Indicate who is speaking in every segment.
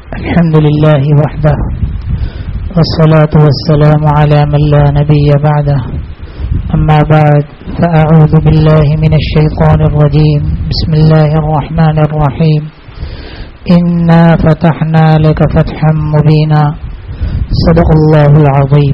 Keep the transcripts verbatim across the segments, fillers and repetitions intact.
Speaker 1: الحمد لله وحده والصلاة والسلام على من لا نبي بعده أما بعد فأعوذ بالله من الشيطان الرجيم بسم الله الرحمن الرحيم إنا فتحنا لك فتحا مبينا صدق الله العظيم.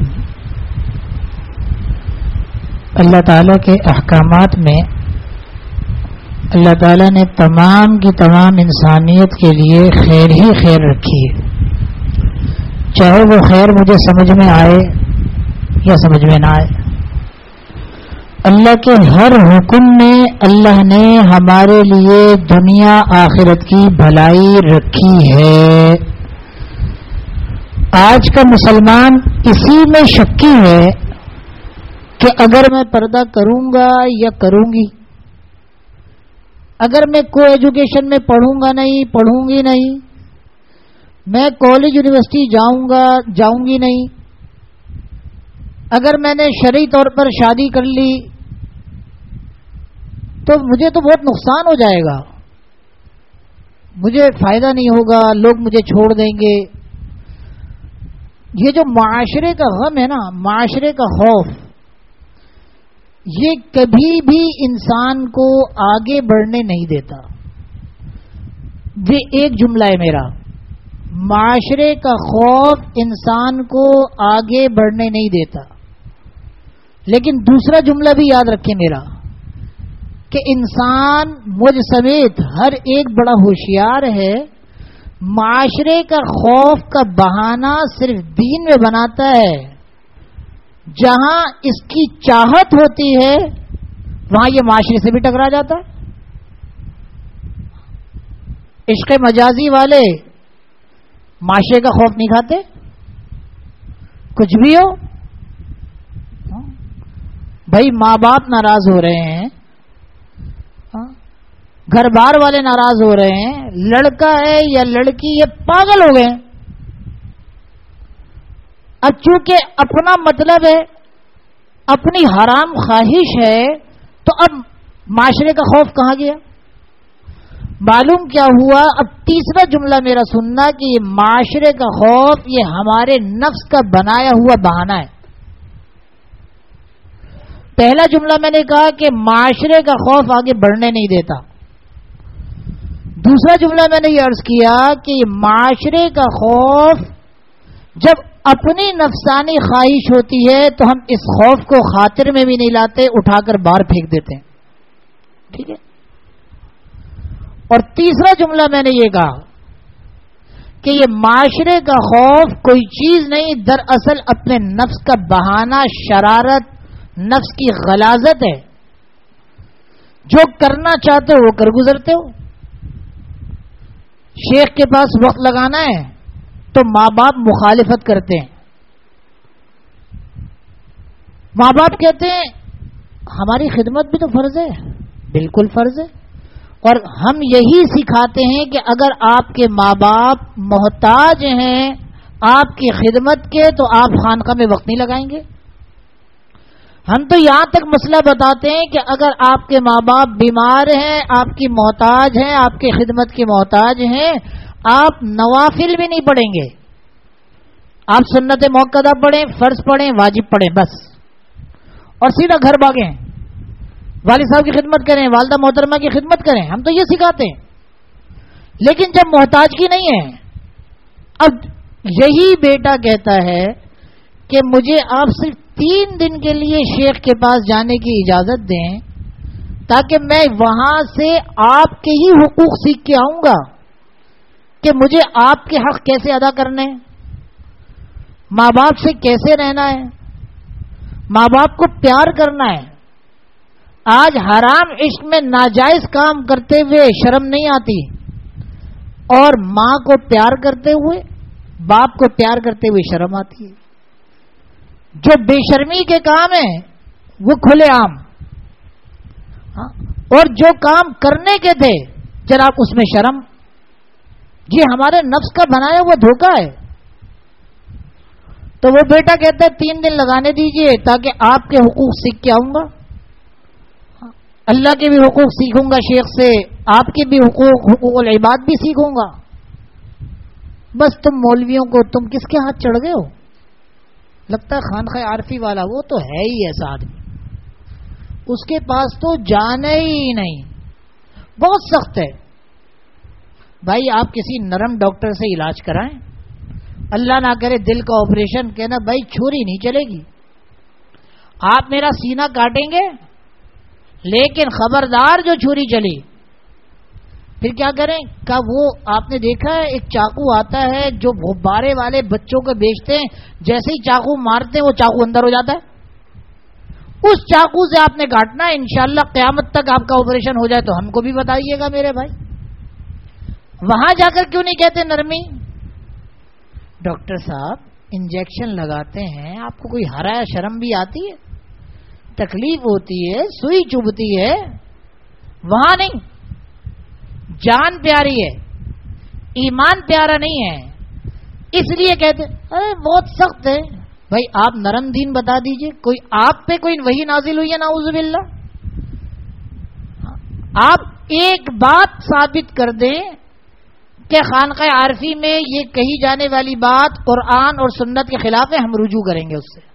Speaker 1: اللہ تعالیٰ کے احکامات میں اللہ تعالیٰ نے تمام کی تمام انسانیت کے لیے خیر ہی خیر رکھی ہے، چاہے وہ خیر مجھے سمجھ میں آئے یا سمجھ میں نہ آئے. اللہ کے ہر حکم میں اللہ نے ہمارے لیے دنیا آخرت کی بھلائی رکھی ہے. آج کا مسلمان اسی میں شکی ہے کہ اگر میں پردہ کروں گا یا کروں گی، اگر میں کو ایجوکیشن میں پڑھوں گا نہیں پڑھوں گی نہیں، میں کالج یونیورسٹی جاؤں گا جاؤں گی نہیں، اگر میں نے شرعی طور پر شادی کر لی تو مجھے تو بہت نقصان ہو جائے گا، مجھے فائدہ نہیں ہوگا، لوگ مجھے چھوڑ دیں گے. یہ جو معاشرے کا غم ہے نا، معاشرے کا خوف، یہ کبھی بھی انسان کو آگے بڑھنے نہیں دیتا. یہ ایک جملہ ہے میرا، معاشرے کا خوف انسان کو آگے بڑھنے نہیں دیتا. لیکن دوسرا جملہ بھی یاد رکھیں میرا، کہ انسان مجھ سمیت ہر ایک بڑا ہوشیار ہے، معاشرے کا خوف کا بہانہ صرف دین میں بناتا ہے. جہاں اس کی چاہت ہوتی ہے وہاں یہ معاشرے سے بھی ٹکرا جاتا ہے. عشق مجازی والے معاشرے کا خوف نہیں کھاتے، کچھ بھی ہو. بھائی ماں باپ ناراض ہو رہے ہیں، گھر بار والے ناراض ہو رہے ہیں، لڑکا ہے یا لڑکی یہ پاگل ہو گئے. اب چونکہ اپنا مطلب ہے، اپنی حرام خواہش ہے، تو اب معاشرے کا خوف کہاں گیا؟ معلوم کیا ہوا؟ اب تیسرا جملہ میرا سننا کہ یہ معاشرے کا خوف یہ ہمارے نفس کا بنایا ہوا بہانہ ہے. پہلا جملہ میں نے کہا کہ معاشرے کا خوف آگے بڑھنے نہیں دیتا. دوسرا جملہ میں نے یہ عرض کیا کہ معاشرے کا خوف جب اپنی نفسانی خواہش ہوتی ہے تو ہم اس خوف کو خاطر میں بھی نہیں لاتے، اٹھا کر باہر پھینک دیتے ہیں. ٹھیک ہے. اور تیسرا جملہ میں نے یہ کہا کہ یہ معاشرے کا خوف کوئی چیز نہیں، دراصل اپنے نفس کا بہانہ، شرارت، نفس کی غلاظت ہے. جو کرنا چاہتے ہو وہ کر گزرتے ہو. شیخ کے پاس وقت لگانا ہے تو ماں باپ مخالفت کرتے ہیں. ماں باپ کہتے ہیں ہماری خدمت بھی تو فرض ہے. بالکل فرض ہے. اور ہم یہی سکھاتے ہیں کہ اگر آپ کے ماں باپ محتاج ہیں آپ کی خدمت کے تو آپ خانقاہ میں وقت نہیں لگائیں گے. ہم تو یہاں تک مسئلہ بتاتے ہیں کہ اگر آپ کے ماں باپ بیمار ہیں، آپ کی محتاج ہیں، آپ کی خدمت کے محتاج ہیں، آپ نوافل بھی نہیں پڑھیں گے. آپ سنت موقدہ پڑھیں، فرض پڑھیں، واجب پڑھیں بس، اور سیدھا گھر بھاگیں، والد صاحب کی خدمت کریں، والدہ محترمہ کی خدمت کریں. ہم تو یہ سکھاتے ہیں. لیکن جب محتاجگی نہیں ہے، اب یہی بیٹا کہتا ہے کہ مجھے آپ صرف تین دن کے لیے شیخ کے پاس جانے کی اجازت دیں تاکہ میں وہاں سے آپ کے ہی حقوق سیکھ کے آؤں گا کہ مجھے آپ کے حق کیسے ادا کرنے، ماں باپ سے کیسے رہنا ہے، ماں باپ کو پیار کرنا ہے. آج حرام عشق میں ناجائز کام کرتے ہوئے شرم نہیں آتی، اور ماں کو پیار کرتے ہوئے، باپ کو پیار کرتے ہوئے شرم آتی ہے. جو بے شرمی کے کام ہیں وہ کھلے عام، اور جو کام کرنے کے تھے جناب اس میں شرم. یہ ہمارے نفس کا بنایا ہوا دھوکہ ہے. تو وہ بیٹا کہتا ہے تین دن لگانے دیجئے تاکہ آپ کے حقوق سیکھ کے آؤں گا. اللہ کے بھی حقوق سیکھوں گا شیخ سے، آپ کے بھی حقوق حقوق العباد بھی سیکھوں گا. بس تم مولویوں کو تم کس کے ہاتھ چڑھ گئے ہو؟ لگتا ہے خانقاہ عارفی والا وہ تو ہے ہی ایسا آدمی، اس کے پاس تو جانا ہی نہیں، بہت سخت ہے۔ بھائی آپ کسی نرم ڈاکٹر سے علاج کرائیں، اللہ نہ کرے دل کا آپریشن، کہنا بھائی چھری نہیں چلے گی، آپ میرا سینہ کاٹیں گے لیکن خبردار جو چھری چلی پھر کیا کریں؟ کہ وہ آپ نے دیکھا ہے ایک چاقو آتا ہے جو غبارے والے بچوں کو بیچتے ہیں، جیسے ہی چاقو مارتے ہیں وہ چاقو اندر ہو جاتا ہے، اس چاقو سے آپ نے کاٹنا ہے، انشاءاللہ قیامت تک آپ کا آپریشن ہو جائے تو ہم کو بھی بتائیے گا میرے بھائی۔ وہاں جا کر کیوں نہیں کہتے نرمی؟ ڈاکٹر صاحب انجیکشن لگاتے ہیں، آپ کو کوئی حیا شرم بھی آتی ہے؟ تکلیف ہوتی ہے، سوئی چبھتی ہے، وہاں نہیں، جان پیاری ہے، ایمان پیارا نہیں ہے، اس لیے کہتے ارے بہت سخت ہے۔ بھائی آپ نرم دین بتا دیجئے، کوئی آپ پہ کوئی وحی نازل ہوئی ہے نعوذ باللہ؟ آپ ایک بات ثابت کر دیں کہ خانقاہ عارفی میں یہ کہی جانے والی بات قرآن اور سنت کے خلاف ہے، ہم رجوع کریں گے اس سے،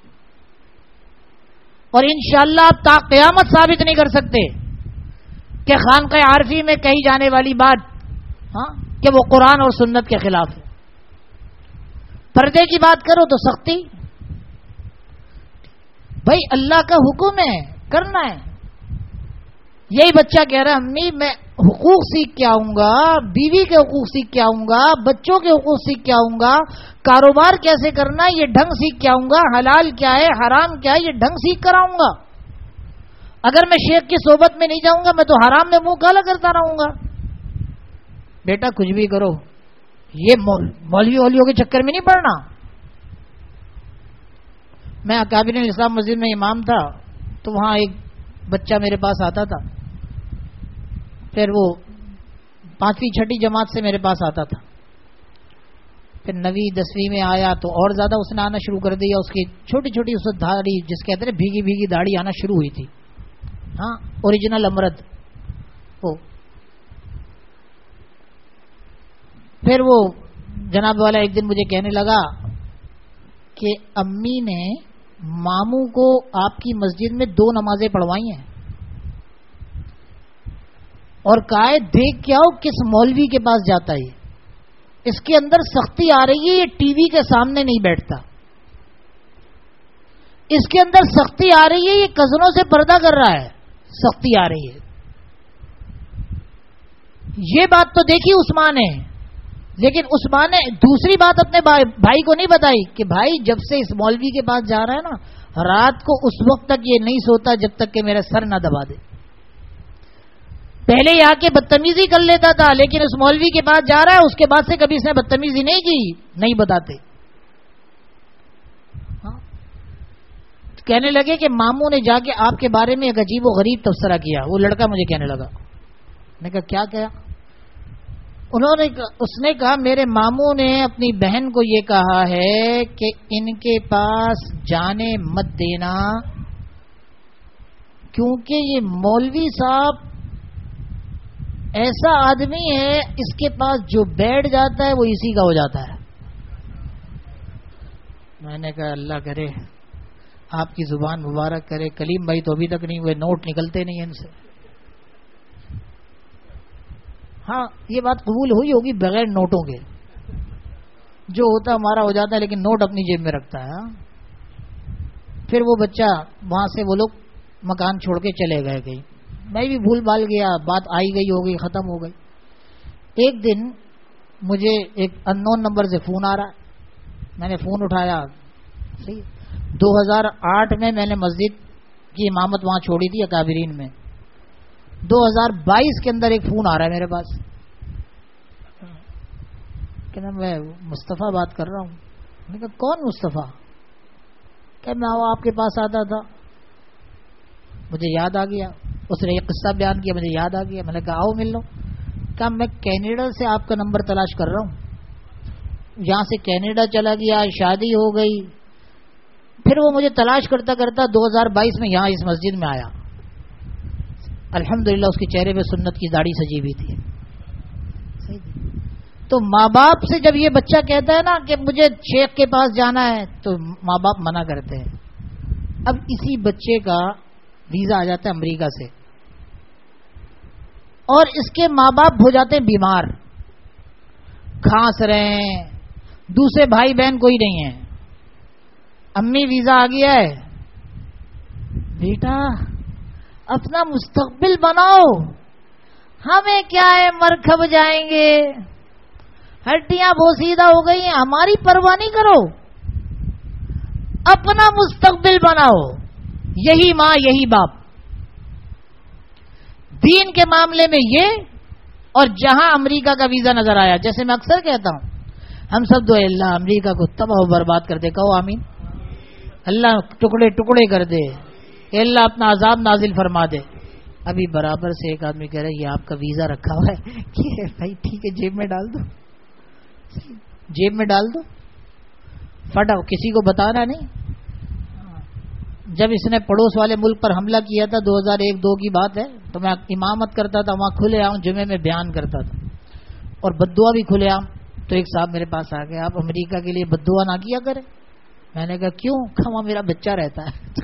Speaker 1: اور انشاءاللہ آپ تا قیامت ثابت نہیں کر سکتے کہ خانقاہ عارفی میں کہی جانے والی بات ہاں کہ وہ قرآن اور سنت کے خلاف ہے۔ پردے کی بات کرو تو سختی، بھائی اللہ کا حکم ہے کرنا ہے۔ یہی بچہ کہہ رہا ہے امی میں حقوق سیکھ کے آؤں گا، بیوی کے حقوق سیکھ کے آؤں گا، بچوں کے حقوق سیکھ کے آؤں گا، کاروبار کیسے کرنا ہے یہ ڈھنگ سیکھ کے آؤں گا، حلال کیا ہے حرام کیا ہے یہ ڈھنگ سیکھ کر آؤں گا۔ اگر میں شیخ کی صحبت میں نہیں جاؤں گا میں تو حرام میں منہ کالا کرتا رہوں گا۔ بیٹا کچھ بھی کرو، یہ مولوی اولیوں کے چکر میں نہیں پڑنا۔ میں اکابرین الاسلام مسجد میں امام تھا تو وہاں ایک بچہ میرے پاس آتا تھا، پھر وہ پانچویں چھٹی جماعت سے میرے پاس آتا تھا، پھر نویں دسویں میں آیا تو اور زیادہ اس نے آنا شروع کر دیا، اس کی چھوٹی چھوٹی اس داڑھی جس کہتے ہیں بھیگی بھیگی داڑھی آنا شروع ہوئی تھی، ہاں اوریجنل امرد وہ۔ پھر وہ جناب والا ایک دن مجھے کہنے لگا کہ امی نے ماموں کو آپ کی مسجد میں دو نمازیں پڑھوائی ہیں اور کہا ہے دیکھ کے آؤ کس مولوی کے پاس جاتا ہے، اس کے اندر سختی آ رہی ہے، یہ ٹی وی کے سامنے نہیں بیٹھتا، اس کے اندر سختی آ رہی ہے، یہ کزنوں سے پردہ کر رہا ہے، سختی آ رہی ہے۔ یہ بات تو دیکھی عثمان نے، لیکن عثمان نے دوسری بات اپنے بھائی کو نہیں بتائی کہ بھائی جب سے اس مولوی کے پاس جا رہا ہے نا رات کو اس وقت تک یہ نہیں سوتا جب تک کہ میرا سر نہ دبا دے۔ پہلے یہ آ کے بدتمیزی کر لیتا تھا لیکن اس مولوی کے پاس جا رہا ہے اس کے بعد سے کبھی اس نے بدتمیزی نہیں کی، نہیں بتاتے۔ ہاں کہنے لگے کہ ماموں نے جا کے آپ کے بارے میں ایک عجیب و غریب تبصرہ کیا، وہ لڑکا مجھے کہنے لگا، میں کہا کیا کہا؟ انہوں نے اس نے کہا میرے ماموں نے اپنی بہن کو یہ کہا ہے کہ ان کے پاس جانے مت دینا کیونکہ یہ مولوی صاحب ایسا آدمی ہے اس کے پاس جو بیٹھ جاتا ہے وہ اسی کا ہو جاتا ہے۔ میں نے کہا اللہ کرے آپ کی زبان مبارک کرے، کلیم بھائی تو ابھی تک نہیں ہوئے، نوٹ نکلتے نہیں ان سے۔ ہاں یہ بات قبول ہوئی ہوگی بغیر نوٹوں کے، جو ہوتا ہمارا ہو جاتا ہے لیکن نوٹ اپنی جیب میں رکھتا ہے۔ پھر وہ بچہ وہاں سے وہ لوگ مکان چھوڑ کے چلے گئے کہیں، میں بھی بھول بھال گیا، بات آئی گئی ہو گئی ختم ہو گئی۔ ایک دن مجھے ایک ان نون نمبر سے فون آ رہا، میں نے فون اٹھایا، صحیح دو ہزار آٹھ میں میں نے مسجد کی امامت وہاں چھوڑی تھی اکابرین میں، دو ہزار بائیس کے اندر ایک فون آ رہا ہے میرے پاس کہ میں مصطفیٰ بات کر رہا ہوں۔ میں نے کہا کون مصطفیٰ؟ کہ میں آپ کے پاس آتا تھا، مجھے یاد آ گیا، اس نے ایک قصہ بیان کیا، مجھے یاد آ گیا، میں نے کہا آؤ مل لو۔ کہا میں کینیڈا سے آپ کا نمبر تلاش کر رہا ہوں، یہاں سے کینیڈا چلا گیا، شادی ہو گئی، پھر وہ مجھے تلاش کرتا کرتا دو ہزار بائیس میں یہاں اس مسجد میں آیا۔ الحمدللہ اس کے چہرے پہ سنت کی داڑھی سجی ہوئی تھی۔ تو ماں باپ سے جب یہ بچہ کہتا ہے نا کہ مجھے شیخ کے پاس جانا ہے تو ماں باپ منع کرتے ہیں. اب اسی بچے کا ویزا آ جاتا ہے امریکہ سے اور اس کے ماں باپ ہو جاتے ہیں بیمار, کھانس رہے ہیں, دوسرے بھائی بہن کوئی نہیں ہے. امی ویزا آ گیا ہے, بیٹا اپنا مستقبل بناؤ, ہمیں کیا ہے مرکب جائیں گے, ہڈیاں بوسیدہ ہو گئی ہیں, ہماری پرواہ نہیں کرو, اپنا مستقبل بناؤ. یہی ماں یہی باپ. دین کے معاملے میں یہ, اور جہاں امریکہ کا ویزا نظر آیا, جیسے میں اکثر کہتا ہوں ہم سب دو اللہ امریکہ کو تباہ و برباد کر دے, کہو آمین. اللہ ٹکڑے ٹکڑے کر دے, اللہ اپنا عذاب نازل فرما دے. ابھی برابر سے ایک آدمی کہہ رہا ہے یہ آپ کا ویزا رکھا ہوا ہے کہ بھائی ٹھیک ہے جیب میں ڈال دو, جیب میں ڈال دو, فٹا, کسی کو بتانا نہیں. جب اس نے پڑوس والے ملک پر حملہ کیا تھا دو ہزار ایک دو کی بات ہے, تو میں امامت کرتا تھا وہاں, کھلے عام جمعے میں بیان کرتا تھا اور بددعا بھی کھلے عام. تو ایک صاحب میرے پاس آ گئے, آپ امریکہ کے لیے بددعا نہ کیا کریں. میں نے کہا کیوں؟ وہاں میرا بچہ رہتا ہے.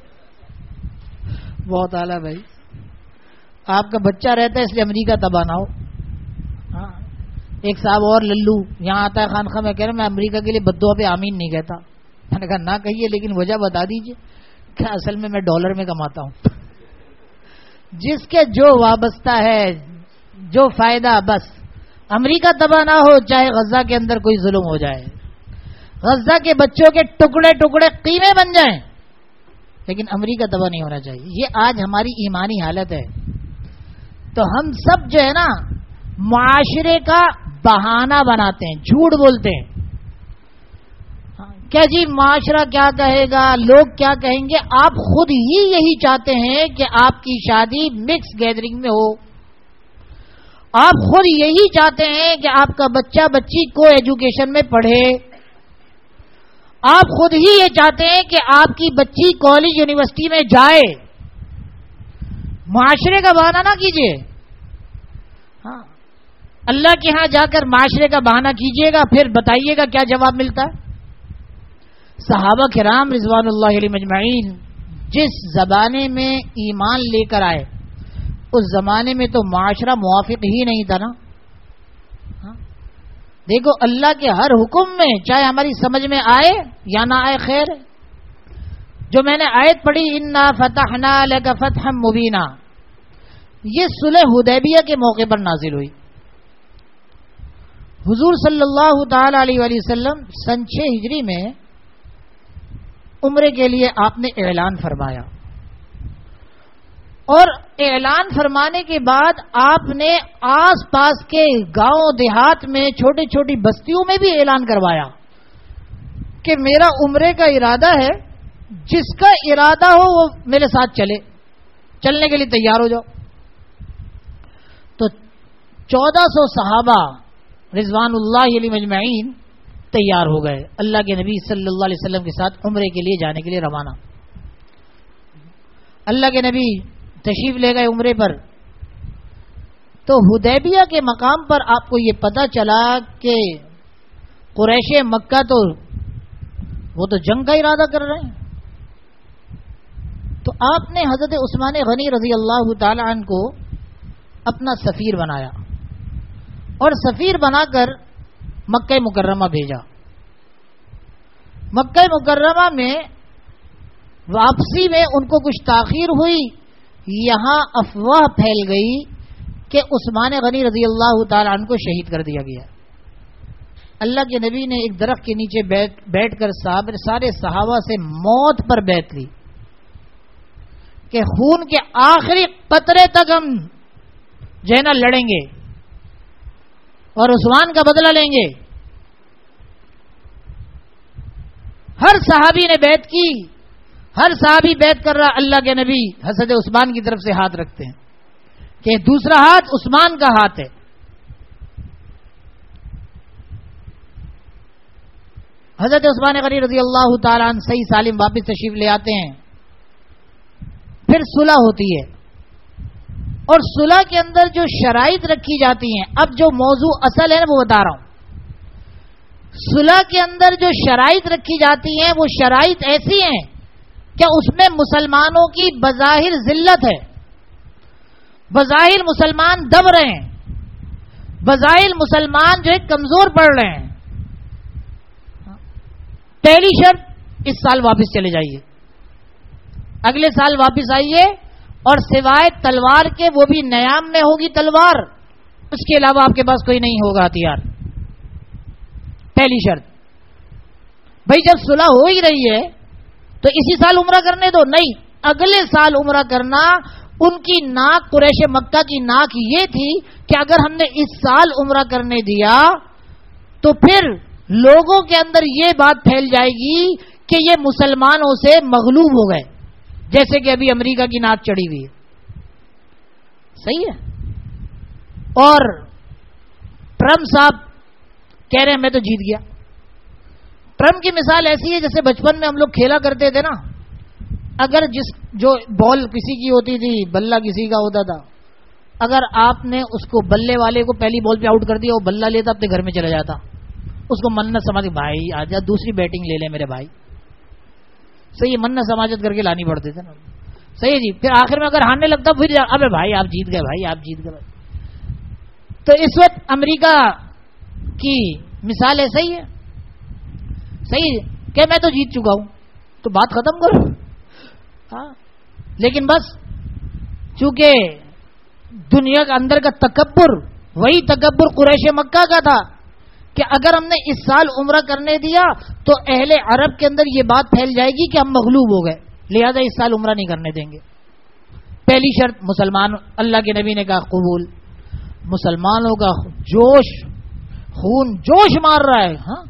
Speaker 1: بہت اعلیٰ بھائی, آپ کا بچہ رہتا ہے اس لیے امریکہ تباہ نہ ہو. ہاں, ایک صاحب اور للو یہاں آتا ہے خانقاہ میں, کہہ رہے میں امریکہ کے لیے بددعا پہ آمین نہیں کہتا. میں نے کہا نہ کہیے, لیکن وجہ بتا دیجیے. کہ اصل میں میں ڈالر میں کماتا ہوں. جس کے جو وابستہ ہے, جو فائدہ, بس امریکہ تباہ نہ ہو چاہے غزہ کے اندر کوئی ظلم ہو جائے, غزہ کے بچوں کے ٹکڑے ٹکڑے قیمے بن جائیں, لیکن امریکہ تباہ نہیں ہونا چاہیے. یہ آج ہماری ایمانی حالت ہے. تو ہم سب جو ہے نا معاشرے کا بہانہ بناتے ہیں, جھوٹ بولتے ہیں. کیا جی معاشرہ کیا کہے گا, لوگ کیا کہیں گے. آپ خود ہی یہی چاہتے ہیں کہ آپ کی شادی مکس گیدرنگ میں ہو. آپ خود یہی چاہتے ہیں کہ آپ کا بچہ بچی کو ایجوکیشن میں پڑھے. آپ خود ہی یہ چاہتے ہیں کہ آپ کی بچی کالج یونیورسٹی میں جائے. معاشرے کا بہانہ نہ کیجیے. ہاں, اللہ کے ہاں جا کر معاشرے کا بہانہ کیجیے گا, پھر بتائیے گا کیا جواب ملتا ہے. صحابہ کرام رضوان اللہ علیہم اجمعین جس زمانے میں ایمان لے کر آئے, اس زمانے میں تو معاشرہ موافق ہی نہیں تھا نا. ہاں, دیکھو اللہ کے ہر حکم میں چاہے ہماری سمجھ میں آئے یا نہ آئے خیر. جو میں نے آیت پڑھی انا فتحنا لک فتحا مبینا, یہ صلح حدیبیہ کے موقع پر نازل ہوئی. حضور صلی اللہ تعالی علیہ وآلہ وسلم سن چھ ہجری میں عمرے کے لیے آپ نے اعلان فرمایا, اور اعلان فرمانے کے بعد آپ نے آس پاس کے گاؤں دیہات میں چھوٹی چھوٹی بستیوں میں بھی اعلان کروایا کہ میرا عمرے کا ارادہ ہے, جس کا ارادہ ہو وہ میرے ساتھ چلے, چلنے کے لیے تیار ہو جاؤ. تو چودہ سو صحابہ رضوان اللہ علیہم اجمعین تیار ہو گئے, اللہ کے نبی صلی اللہ علیہ وسلم کے ساتھ عمرے کے لیے جانے کے لیے روانہ. اللہ کے نبی تشریف لے گئے عمرے پر. تو حدیبیہ کے مقام پر آپ کو یہ پتہ چلا کہ قریش مکہ تو وہ تو جنگ کا ارادہ کر رہے ہیں. تو آپ نے حضرت عثمان غنی رضی اللہ تعالی عنہ کو اپنا سفیر بنایا, اور سفیر بنا کر مکہ مکرمہ بھیجا. مکہ مکرمہ میں واپسی میں ان کو کچھ تاخیر ہوئی. یہاں افواہ پھیل گئی کہ عثمان غنی رضی اللہ تعالی عنہ کو شہید کر دیا گیا. اللہ کے نبی نے ایک درخت کے نیچے بیٹھ بیٹھ کر سارے صحابہ سے موت پر بیعت لی کہ خون کے آخری قطرے تک ہم جو ہے نا لڑیں گے اور عثمان کا بدلہ لیں گے. ہر صحابی نے بیعت کی, ہر صحابی بیعت کر رہا. اللہ کے نبی حضرت عثمان کی طرف سے ہاتھ رکھتے ہیں کہ دوسرا ہاتھ عثمان کا ہاتھ ہے. حضرت عثمان غنی رضی اللہ تعالیٰ عنہ صحیح سالم واپس تشریف لے آتے ہیں. پھر صلح ہوتی ہے. اور صلح کے اندر جو شرائط رکھی جاتی ہیں، اب جو موضوع اصل ہے نا وہ بتا رہا ہوں، صلح کے اندر جو شرائط رکھی جاتی ہیں وہ شرائط ایسی ہیں کہ اس میں مسلمانوں کی بظاہر ذلت ہے، بظاہر مسلمان دب رہے ہیں، بظاہر مسلمان جو ہے کمزور پڑ رہے ہیں. پہلی شرط، اس سال واپس چلے جائیے، اگلے سال واپس آئیے، اور سوائے تلوار کے، وہ بھی نیام میں ہوگی تلوار، اس کے علاوہ آپ کے پاس کوئی نہیں ہوگا ہتھیار. پہلی شرط. بھائی جب صلح ہو ہی رہی ہے تو اسی سال عمرہ کرنے دو، نہیں، اگلے سال عمرہ کرنا. ان کی ناک، قریش مکہ کی ناک یہ تھی کہ اگر ہم نے اس سال عمرہ کرنے دیا تو پھر لوگوں کے اندر یہ بات پھیل جائے گی کہ یہ مسلمانوں سے مغلوب ہو گئے، جیسے کہ ابھی امریکہ کی ناک چڑھی ہوئی ہے. صحیح ہے. اور ٹرمپ صاحب کہہ رہے ہیں میں تو جیت گیا. ٹرمپ کی مثال ایسی ہے جیسے بچپن میں ہم لوگ کھیلا کرتے تھے نا، اگر جس جو بال کسی کی ہوتی تھی، بلہ کسی کا ہوتا تھا، اگر آپ نے اس کو بلے والے کو پہلی بال پہ آؤٹ کر دیا، وہ بلہ لیتا اپنے گھر میں چلا جاتا، اس کو منت سماجت، بھائی آجا دوسری بیٹنگ لے لے میرے بھائی. صحیح ہے، منت سماجت کر کے لانی پڑتے تھے نا. صحیح ہے جی. پھر آخر میں اگر ہارنے لگتا پھر ابے بھائی آپ جیت گئے، بھائی آپ جیت گئے. تو اس وقت امریکہ کی مثال ایسا ہی ہے. صحیح کہ میں تو جیت چکا ہوں، تو بات ختم کرو. ہاں، لیکن بس چونکہ دنیا کے اندر کا تکبر وہی تکبر قریش مکہ کا تھا کہ اگر ہم نے اس سال عمرہ کرنے دیا تو اہل عرب کے اندر یہ بات پھیل جائے گی کہ ہم مغلوب ہو گئے، لہذا اس سال عمرہ نہیں کرنے دیں گے. پہلی شرط مسلمان، اللہ کے نبی نے کہا قبول. مسلمانوں کا جوش، خون جوش مار رہا ہے ہاں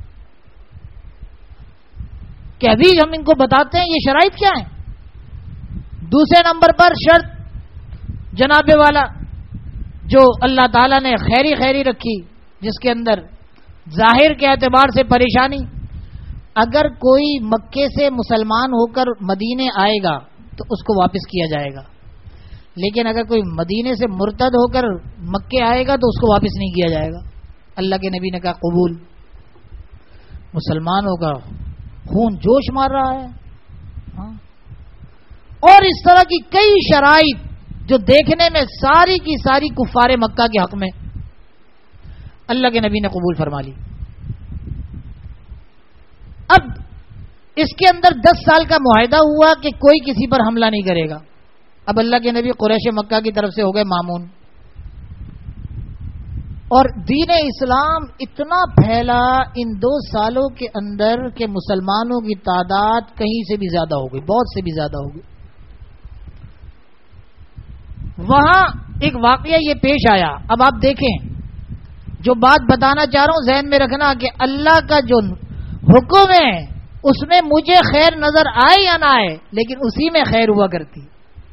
Speaker 1: کہ ابھی ہم ان کو بتاتے ہیں یہ شرائط کیا ہیں. دوسرے نمبر پر شرط جناب والا جو اللہ تعالیٰ نے خیری خیری رکھی، جس کے اندر ظاہر کے اعتبار سے پریشانی، اگر کوئی مکے سے مسلمان ہو کر مدینے آئے گا تو اس کو واپس کیا جائے گا، لیکن اگر کوئی مدینے سے مرتد ہو کر مکے آئے گا تو اس کو واپس نہیں کیا جائے گا. اللہ کے نبی نے کہا قبول. مسلمانوں کا خون جوش مار رہا ہے ہاں. اور اس طرح کی کئی شرائط جو دیکھنے میں ساری کی ساری کفار مکہ کے حق میں، اللہ کے نبی نے قبول فرما لی. اب اس کے اندر دس سال کا معاہدہ ہوا کہ کوئی کسی پر حملہ نہیں کرے گا. اب اللہ کے نبی قریش مکہ کی طرف سے ہو گئے مامون. اور دین اسلام اتنا پھیلا ان دو سالوں کے اندر کہ مسلمانوں کی تعداد کہیں سے بھی زیادہ ہو گئی، بہت سے بھی زیادہ ہو گئی. وہاں ایک واقعہ یہ پیش آیا. اب آپ دیکھیں، جو بات بتانا چاہ رہا ہوں ذہن میں رکھنا کہ اللہ کا جو حکم ہے اس میں مجھے خیر نظر آئے یا نہ آئے، لیکن اسی میں خیر ہوا کرتی.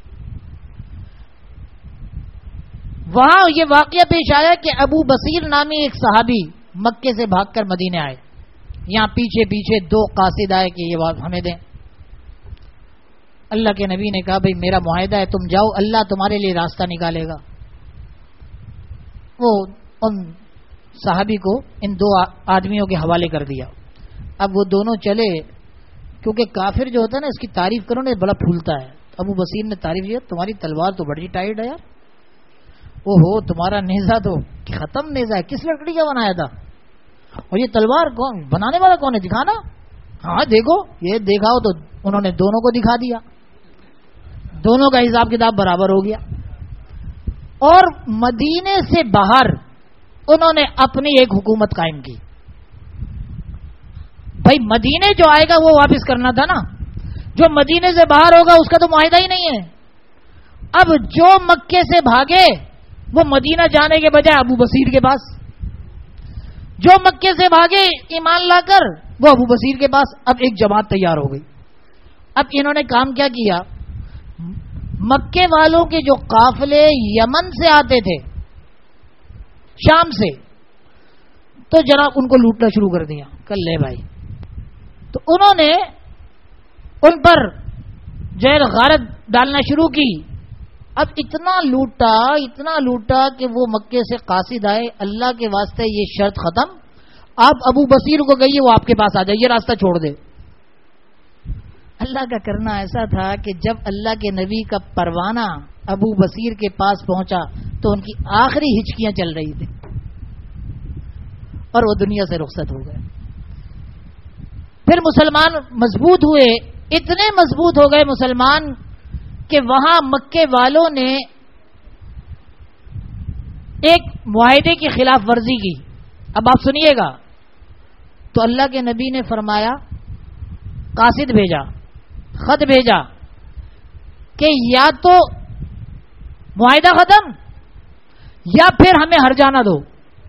Speaker 1: وہاں یہ واقعہ پیش آیا کہ ابو بصیر نامی ایک صحابی مکے سے بھاگ کر مدینے آئے. یہاں پیچھے پیچھے دو قاصد آئے کہ یہ بات ہمیں دیں. اللہ کے نبی نے کہا بھئی میرا معاہدہ ہے، تم جاؤ، اللہ تمہارے لیے راستہ نکالے گا. وہ ان صحابی کو ان دو آدمیوں کے حوالے کر دیا. اب وہ دونوں چلے، کیونکہ کافر جو ہوتا ہے نا اس کی تعریف کرو نا بڑا پھولتا ہے. ابو بصیر نے تعریف کیا، تمہاری تلوار تو بڑی ٹائٹ ہے یار. او ہو، تمہارا نیزہ تو ختم نیزہ ہے، کس لکڑی کا بنایا تھا؟ اور یہ تلوار کون بنانے والا کون ہے؟ دکھانا. ہاں دیکھو، یہ دیکھا ہو. تو انہوں نے دونوں کو دکھا دیا، دونوں کا حساب کتاب برابر ہو گیا. اور مدینے سے باہر انہوں نے اپنی ایک حکومت قائم کی. بھائی مدینے جو آئے گا وہ واپس کرنا تھا نا، جو مدینے سے باہر ہوگا اس کا تو معاہدہ ہی نہیں ہے. اب جو مکے سے بھاگے وہ مدینہ جانے کے بجائے ابو بصیر کے پاس، جو مکے سے بھاگے ایمان لا کر وہ ابو بصیر کے پاس. اب ایک جماعت تیار ہو گئی. اب انہوں نے کام کیا کیا، مکے والوں کے جو قافلے یمن سے آتے تھے، شام سے، تو جناب ان کو لوٹنا شروع کر دیا. کر لے بھائی. تو انہوں نے ان پر جو ہے غارت ڈالنا شروع کی. اب اتنا لوٹا اتنا لوٹا کہ وہ مکے سے قاصد آئے، اللہ کے واسطے یہ شرط ختم، آپ ابو بصیر کو کہیے وہ آپ کے پاس آ جائے، یہ راستہ چھوڑ دے۔ اللہ کا کرنا ایسا تھا کہ جب اللہ کے نبی کا پروانہ ابو بصیر کے پاس پہنچا تو ان کی آخری ہچکیاں چل رہی تھی اور وہ دنیا سے رخصت ہو گئے۔ پھر مسلمان مضبوط ہوئے، اتنے مضبوط ہو گئے مسلمان کہ وہاں مکے والوں نے ایک معاہدے کی خلاف ورزی کی۔ اب آپ سنیے گا، تو اللہ کے نبی نے فرمایا، قاصد بھیجا، خط بھیجا کہ یا تو معاہدہ ختم یا پھر ہمیں ہر جانا دو،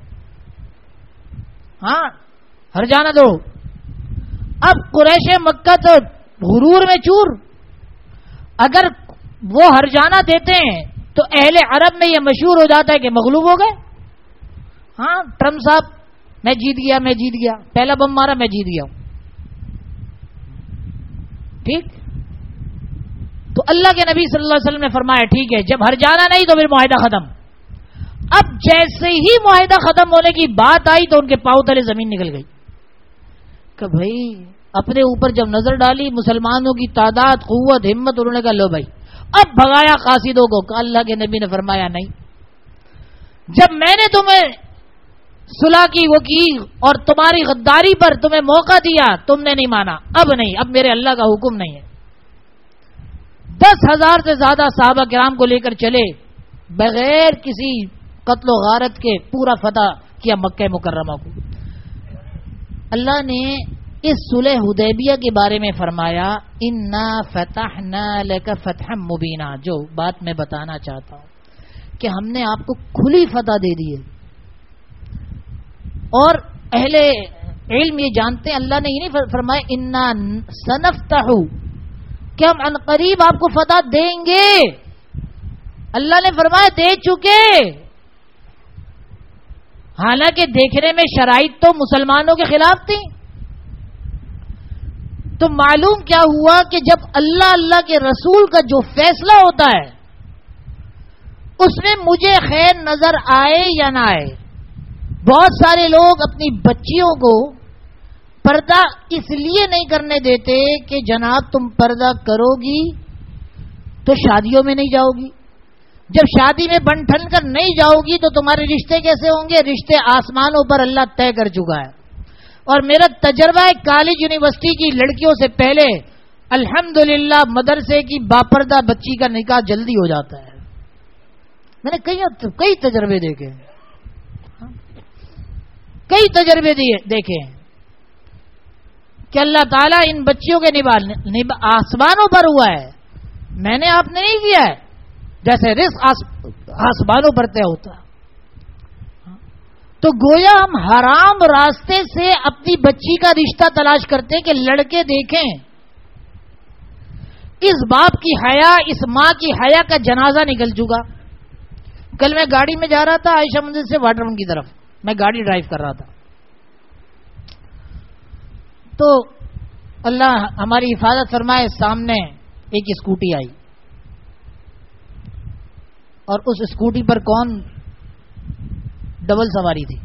Speaker 1: ہاں ہر جانا دو۔ اب قریش مکہ تو غرور میں چور، اگر وہ ہر جانا دیتے ہیں تو اہل عرب میں یہ مشہور ہو جاتا ہے کہ مغلوب ہو گئے۔ ہاں ٹرمپ صاحب میں جیت گیا میں جیت گیا پہلا بم مارا میں جیت گیا ہوں، ٹھیک۔ تو اللہ کے نبی صلی اللہ علیہ وسلم نے فرمایا ٹھیک ہے، جب ہر جانا نہیں تو پھر معاہدہ ختم۔ اب جیسے ہی معاہدہ ختم ہونے کی بات آئی تو ان کے پاؤں تلے زمین نکل گئی کہ بھائی اپنے اوپر جب نظر ڈالی مسلمانوں کی تعداد، قوت، ہمت، انہوں نے کہا لو بھائی اب بھگایا قاصدوں کو۔ اللہ کے نبی نے فرمایا نہیں، جب میں نے تمہیں صلح کی وہ کی اور تمہاری غداری پر تمہیں موقع دیا تم نے نہیں مانا، اب نہیں، اب میرے اللہ کا حکم نہیں ہے۔ دس ہزار سے زیادہ صحابہ کرام کو لے کر چلے، بغیر کسی قتل و غارت کے پورا فتح کیا مکہ مکرمہ کو۔ اللہ نے اس صلح حدیبیہ کے بارے میں فرمایا انا فتحنا لک فتحا مبینا، جو بات میں بتانا چاہتا ہوں کہ ہم نے آپ کو کھلی فتح دے دی ہے، اور اہل علم یہ جانتے ہیں اللہ نے یہ نہیں فرمایا انا سنفتح کہ ہم عنقریب آپ کو فتح دیں گے، اللہ نے فرمایا دے چکے، حالانکہ دیکھنے میں شرائط تو مسلمانوں کے خلاف تھی۔ تو معلوم کیا ہوا کہ جب اللہ اللہ کے رسول کا جو فیصلہ ہوتا ہے اس میں مجھے خیر نظر آئے یا نہ آئے، بہت سارے لوگ اپنی بچیوں کو پردہ اس لیے نہیں کرنے دیتے کہ جناب تم پردہ کرو گی تو شادیوں میں نہیں جاؤ گی، جب شادی میں بن ٹھن کر نہیں جاؤ گی تو تمہارے رشتے کیسے ہوں گے؟ رشتے آسمانوں پر اللہ طے کر چکا ہے۔ اور میرا تجربہ ہے کالج یونیورسٹی کی لڑکیوں سے پہلے الحمدللہ مدرسے کی باپردہ بچی کا نکاح جلدی ہو جاتا ہے۔ میں نے کئی کئی تجربے دیکھے کئی تجربے دیکھے کہ اللہ تعالیٰ ان بچیوں کے نبال آسمانوں پر ہوا ہے، میں نے آپ نے نہیں کیا ہے، جیسے رزق آسمانوں پر طے ہوتا۔ تو گویا ہم حرام راستے سے اپنی بچی کا رشتہ تلاش کرتے ہیں کہ لڑکے دیکھیں، اس باپ کی حیا، اس ماں کی حیا کا جنازہ نکل چکا۔ کل میں گاڑی میں جا رہا تھا عائشہ منزل سے واٹر روم کی طرف، میں گاڑی ڈرائیو کر رہا تھا، تو اللہ ہماری حفاظت فرمائے، سامنے ایک اسکوٹی آئی اور اس اسکوٹی پر کون؟ ڈبل سواری تھی۔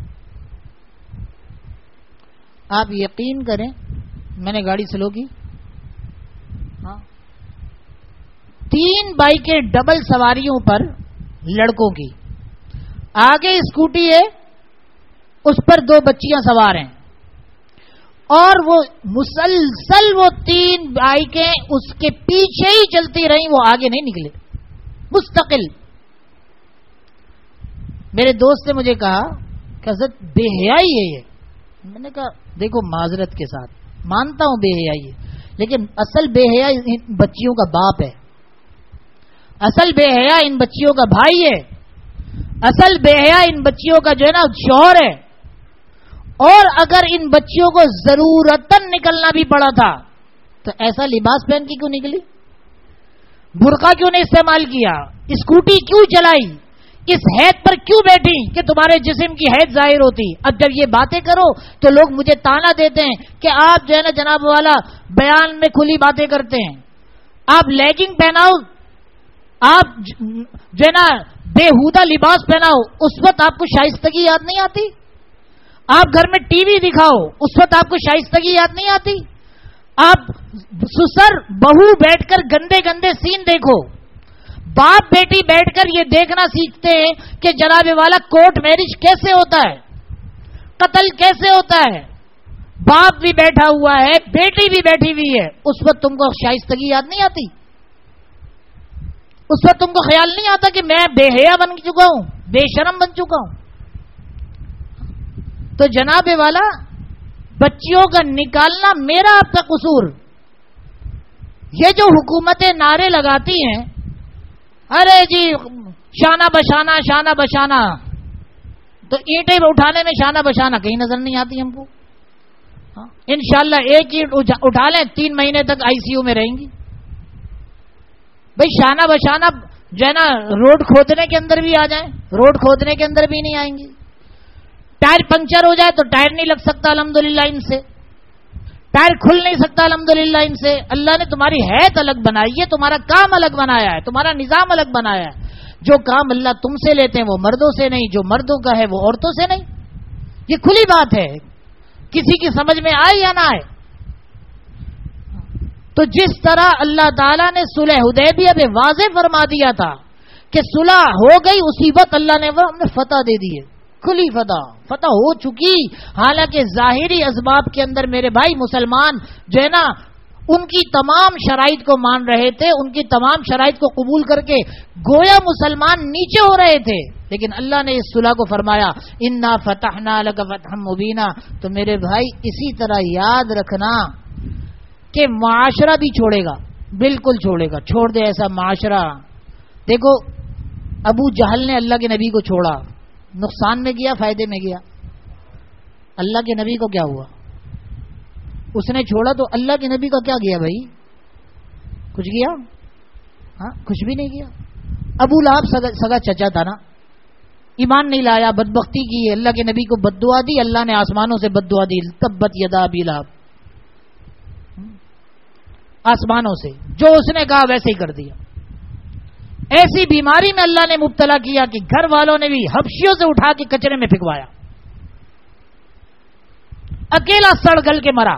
Speaker 1: آپ یقین کریں میں نے گاڑی سلو کی، ہاں تین بائکیں ڈبل سواریوں پر لڑکوں کی، آگے اسکوٹی ہے اس پر دو بچیاں سوار ہیں، اور وہ مسلسل وہ تین بائکیں اس کے پیچھے ہی چلتی رہیں، وہ آگے نہیں نکلے، مستقل۔ میرے دوست نے مجھے کہا کہ حضرت بے حیائی ہے یہ، میں نے کہا دیکھو معذرت کے ساتھ مانتا ہوں بے حیائی ہے، لیکن اصل بے حیا ان بچیوں کا باپ ہے، اصل بے حیا ان بچیوں کا بھائی ہے، اصل بے حیا ان بچیوں کا جو ہے نا شوہر ہے۔ اور اگر ان بچیوں کو ضرورتاً نکلنا بھی پڑا تھا تو ایسا لباس پہن کے کیوں نکلی؟ برقع کیوں نہیں استعمال کیا؟ اسکوٹی کیوں چلائی؟ اس حید پر کیوں بیٹھی کہ تمہارے جسم کی حید ظاہر ہوتی؟ اب جب یہ باتیں کرو تو لوگ مجھے تانا دیتے ہیں کہ آپ جو ہے نا جناب والا بیان میں کھلی باتیں کرتے ہیں، آپ لیگنگ پہناؤ، آپ جو ہے نا بےہودہ لباس پہناؤ، اس وقت آپ کو شائستگی یاد نہیں آتی؟ آپ گھر میں ٹی وی دکھاؤ، اس وقت آپ کو شائستگی یاد نہیں آتی؟ آپ سسر بہو بیٹھ کر گندے گندے سین دیکھو، باپ بیٹی بیٹھ کر یہ دیکھنا سیکھتے ہیں کہ جناب والا کورٹ میرج کیسے ہوتا ہے، قتل کیسے ہوتا ہے، باپ بھی بیٹھا ہوا ہے، بیٹی بھی بیٹھی ہوئی ہے، اس وقت تم کو شائستگی یاد نہیں آتی؟ اس وقت تم کو خیال نہیں آتا کہ میں بے حیا بن چکا ہوں، بے شرم بن چکا ہوں؟ تو جناب والا بچیوں کا نکالنا میرا آپ کا قصور. یہ جو حکومتیں نعرے لگاتی ہیں، ارے جی شانہ بشانہ شانہ بشانہ، تو اینٹیں اٹھانے میں شانہ بشانہ کہیں نظر نہیں آتی ہم کو. انشاءاللہ ایک اینٹ اٹھا لیں، تین مہینے تک آئی سی یو میں رہیں گی. بھئی شانہ بشانہ جو ہے نا روڈ کھودنے کے اندر بھی آ جائیں، روڈ کھودنے کے اندر بھی نہیں آئیں گی. ٹائر پنکچر ہو جائے تو ٹائر نہیں لگ سکتا الحمدللہ ان سے، ٹائر کھل نہیں سکتا الحمدللہ ان سے. اللہ نے تمہاری حیت الگ بنائی ہے، تمہارا کام الگ بنایا ہے، تمہارا نظام الگ بنایا ہے. جو کام اللہ تم سے لیتے ہیں وہ مردوں سے نہیں، جو مردوں کا ہے وہ عورتوں سے نہیں. یہ کھلی بات ہے، کسی کی سمجھ میں آئے یا نہ آئے. تو جس طرح اللہ تعالیٰ نے صلح حدیبیہ میں واضح فرما دیا تھا کہ صلح ہو گئی، اسی وقت اللہ نے وہ ہم نے فتح دے دی ہے، کھلی فتح فتح ہو چکی. حالانکہ ظاہری اسباب کے اندر میرے بھائی مسلمان جو ہے نا ان کی تمام شرائط کو مان رہے تھے، ان کی تمام شرائط کو قبول کر کے گویا مسلمان نیچے ہو رہے تھے. لیکن اللہ نے اس صلح کو فرمایا انا فتحنا لک فتحا مبینا. تو میرے بھائی اسی طرح یاد رکھنا کہ معاشرہ بھی چھوڑے گا، بالکل چھوڑے گا، چھوڑ دے ایسا معاشرہ. دیکھو ابو جہل نے اللہ کے نبی کو چھوڑا، نقصان میں گیا فائدے میں گیا؟ اللہ کے نبی کو کیا ہوا؟ اس نے چھوڑا تو اللہ کے نبی کا کیا گیا بھائی؟ کچھ گیا؟ ہاں کچھ بھی نہیں گیا. ابو لہب سگا, سگا چچا تھا نا، ایمان نہیں لایا، بدبختی کی، اللہ کے نبی کو بد دعا دی، اللہ نے آسمانوں سے بد دعا دی، تبت یدا ابی لہب، آسمانوں سے جو اس نے کہا ویسے ہی کر دیا. ایسی بیماری میں اللہ نے مبتلا کیا کہ گھر والوں نے بھی حبشیوں سے اٹھا کے کچرے میں پھینکوایا، اکیلا سڑ گل کے مرا.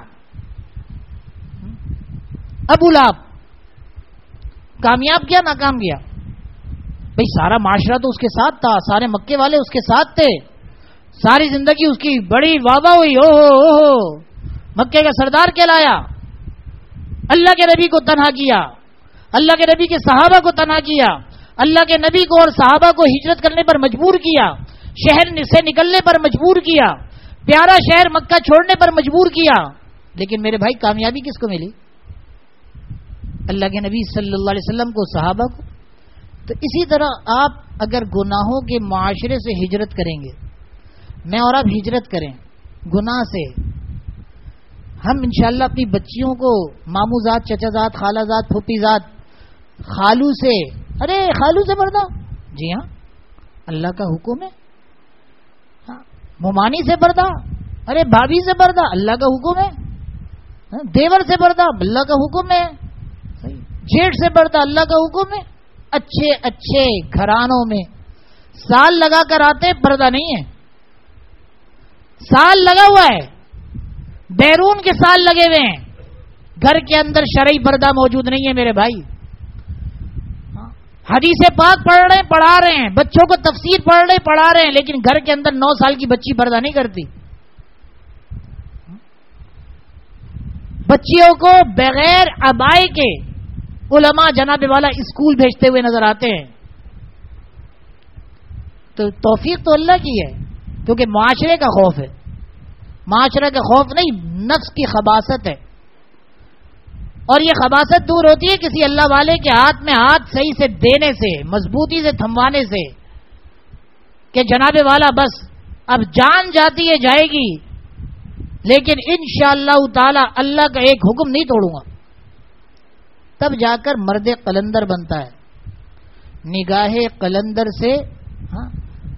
Speaker 1: ابو لہب کامیاب کیا ناکام کیا؟ بھئی سارا معاشرہ تو اس کے ساتھ تھا، سارے مکے والے اس کے ساتھ تھے، ساری زندگی اس کی بڑی واہ واہ ہوئی، او ہو ہو مکے کا سردار کہلایا. اللہ کے نبی کو تنہا کیا، اللہ کے نبی کے صحابہ کو تنہا کیا، اللہ کے نبی کو اور صحابہ کو ہجرت کرنے پر مجبور کیا، شہر سے نکلنے پر مجبور کیا، پیارا شہر مکہ چھوڑنے پر مجبور کیا. لیکن میرے بھائی کامیابی کس کو ملی؟ اللہ کے نبی صلی اللہ علیہ وسلم کو، صحابہ کو. تو اسی طرح آپ اگر گناہوں کے معاشرے سے ہجرت کریں گے، میں اور آپ ہجرت کریں گناہ سے، ہم انشاءاللہ اپنی بچیوں کو مامو زاد، چچا زاد، خالہ زاد، پھوپھی زاد، خالو سے، ارے خالو سے پردہ، جی ہاں اللہ کا حکم ہے. ہاں ممانی سے پردہ، ارے بھابھی سے پردہ، اللہ کا حکم ہے. دیور سے پردہ، اللہ کا حکم ہے. جیٹ سے پردہ، اللہ کا حکم ہے. اچھے اچھے گھرانوں میں سال لگا کر آتے، پردہ نہیں ہے، سال لگا ہوا ہے، بیرون کے سال لگے ہوئے ہیں، گھر کے اندر شرعی پردہ موجود نہیں ہے میرے بھائی. حدیث پاک پڑھ رہے ہیں، پڑھا رہے ہیں، بچوں کو تفسیر پڑھ رہے ہیں، پڑھا رہے ہیں، لیکن گھر کے اندر نو سال کی بچی پردہ نہیں کرتی. بچیوں کو بغیر عبائی کے علماء جناب والا اسکول بھیجتے ہوئے نظر آتے ہیں. تو توفیق تو اللہ کی ہے، کیونکہ معاشرے کا خوف ہے. معاشرے کا خوف نہیں، نفس کی خباثت ہے. اور یہ خباثت دور ہوتی ہے کسی اللہ والے کے ہاتھ میں ہاتھ صحیح سے دینے سے، مضبوطی سے تھموانے سے، کہ جناب والا بس اب جان جاتی ہے جائے گی، لیکن انشاءاللہ تعالی اللہ کا ایک حکم نہیں توڑوں گا. تب جا کر مرد قلندر بنتا ہے. نگاہ قلندر سے ہاں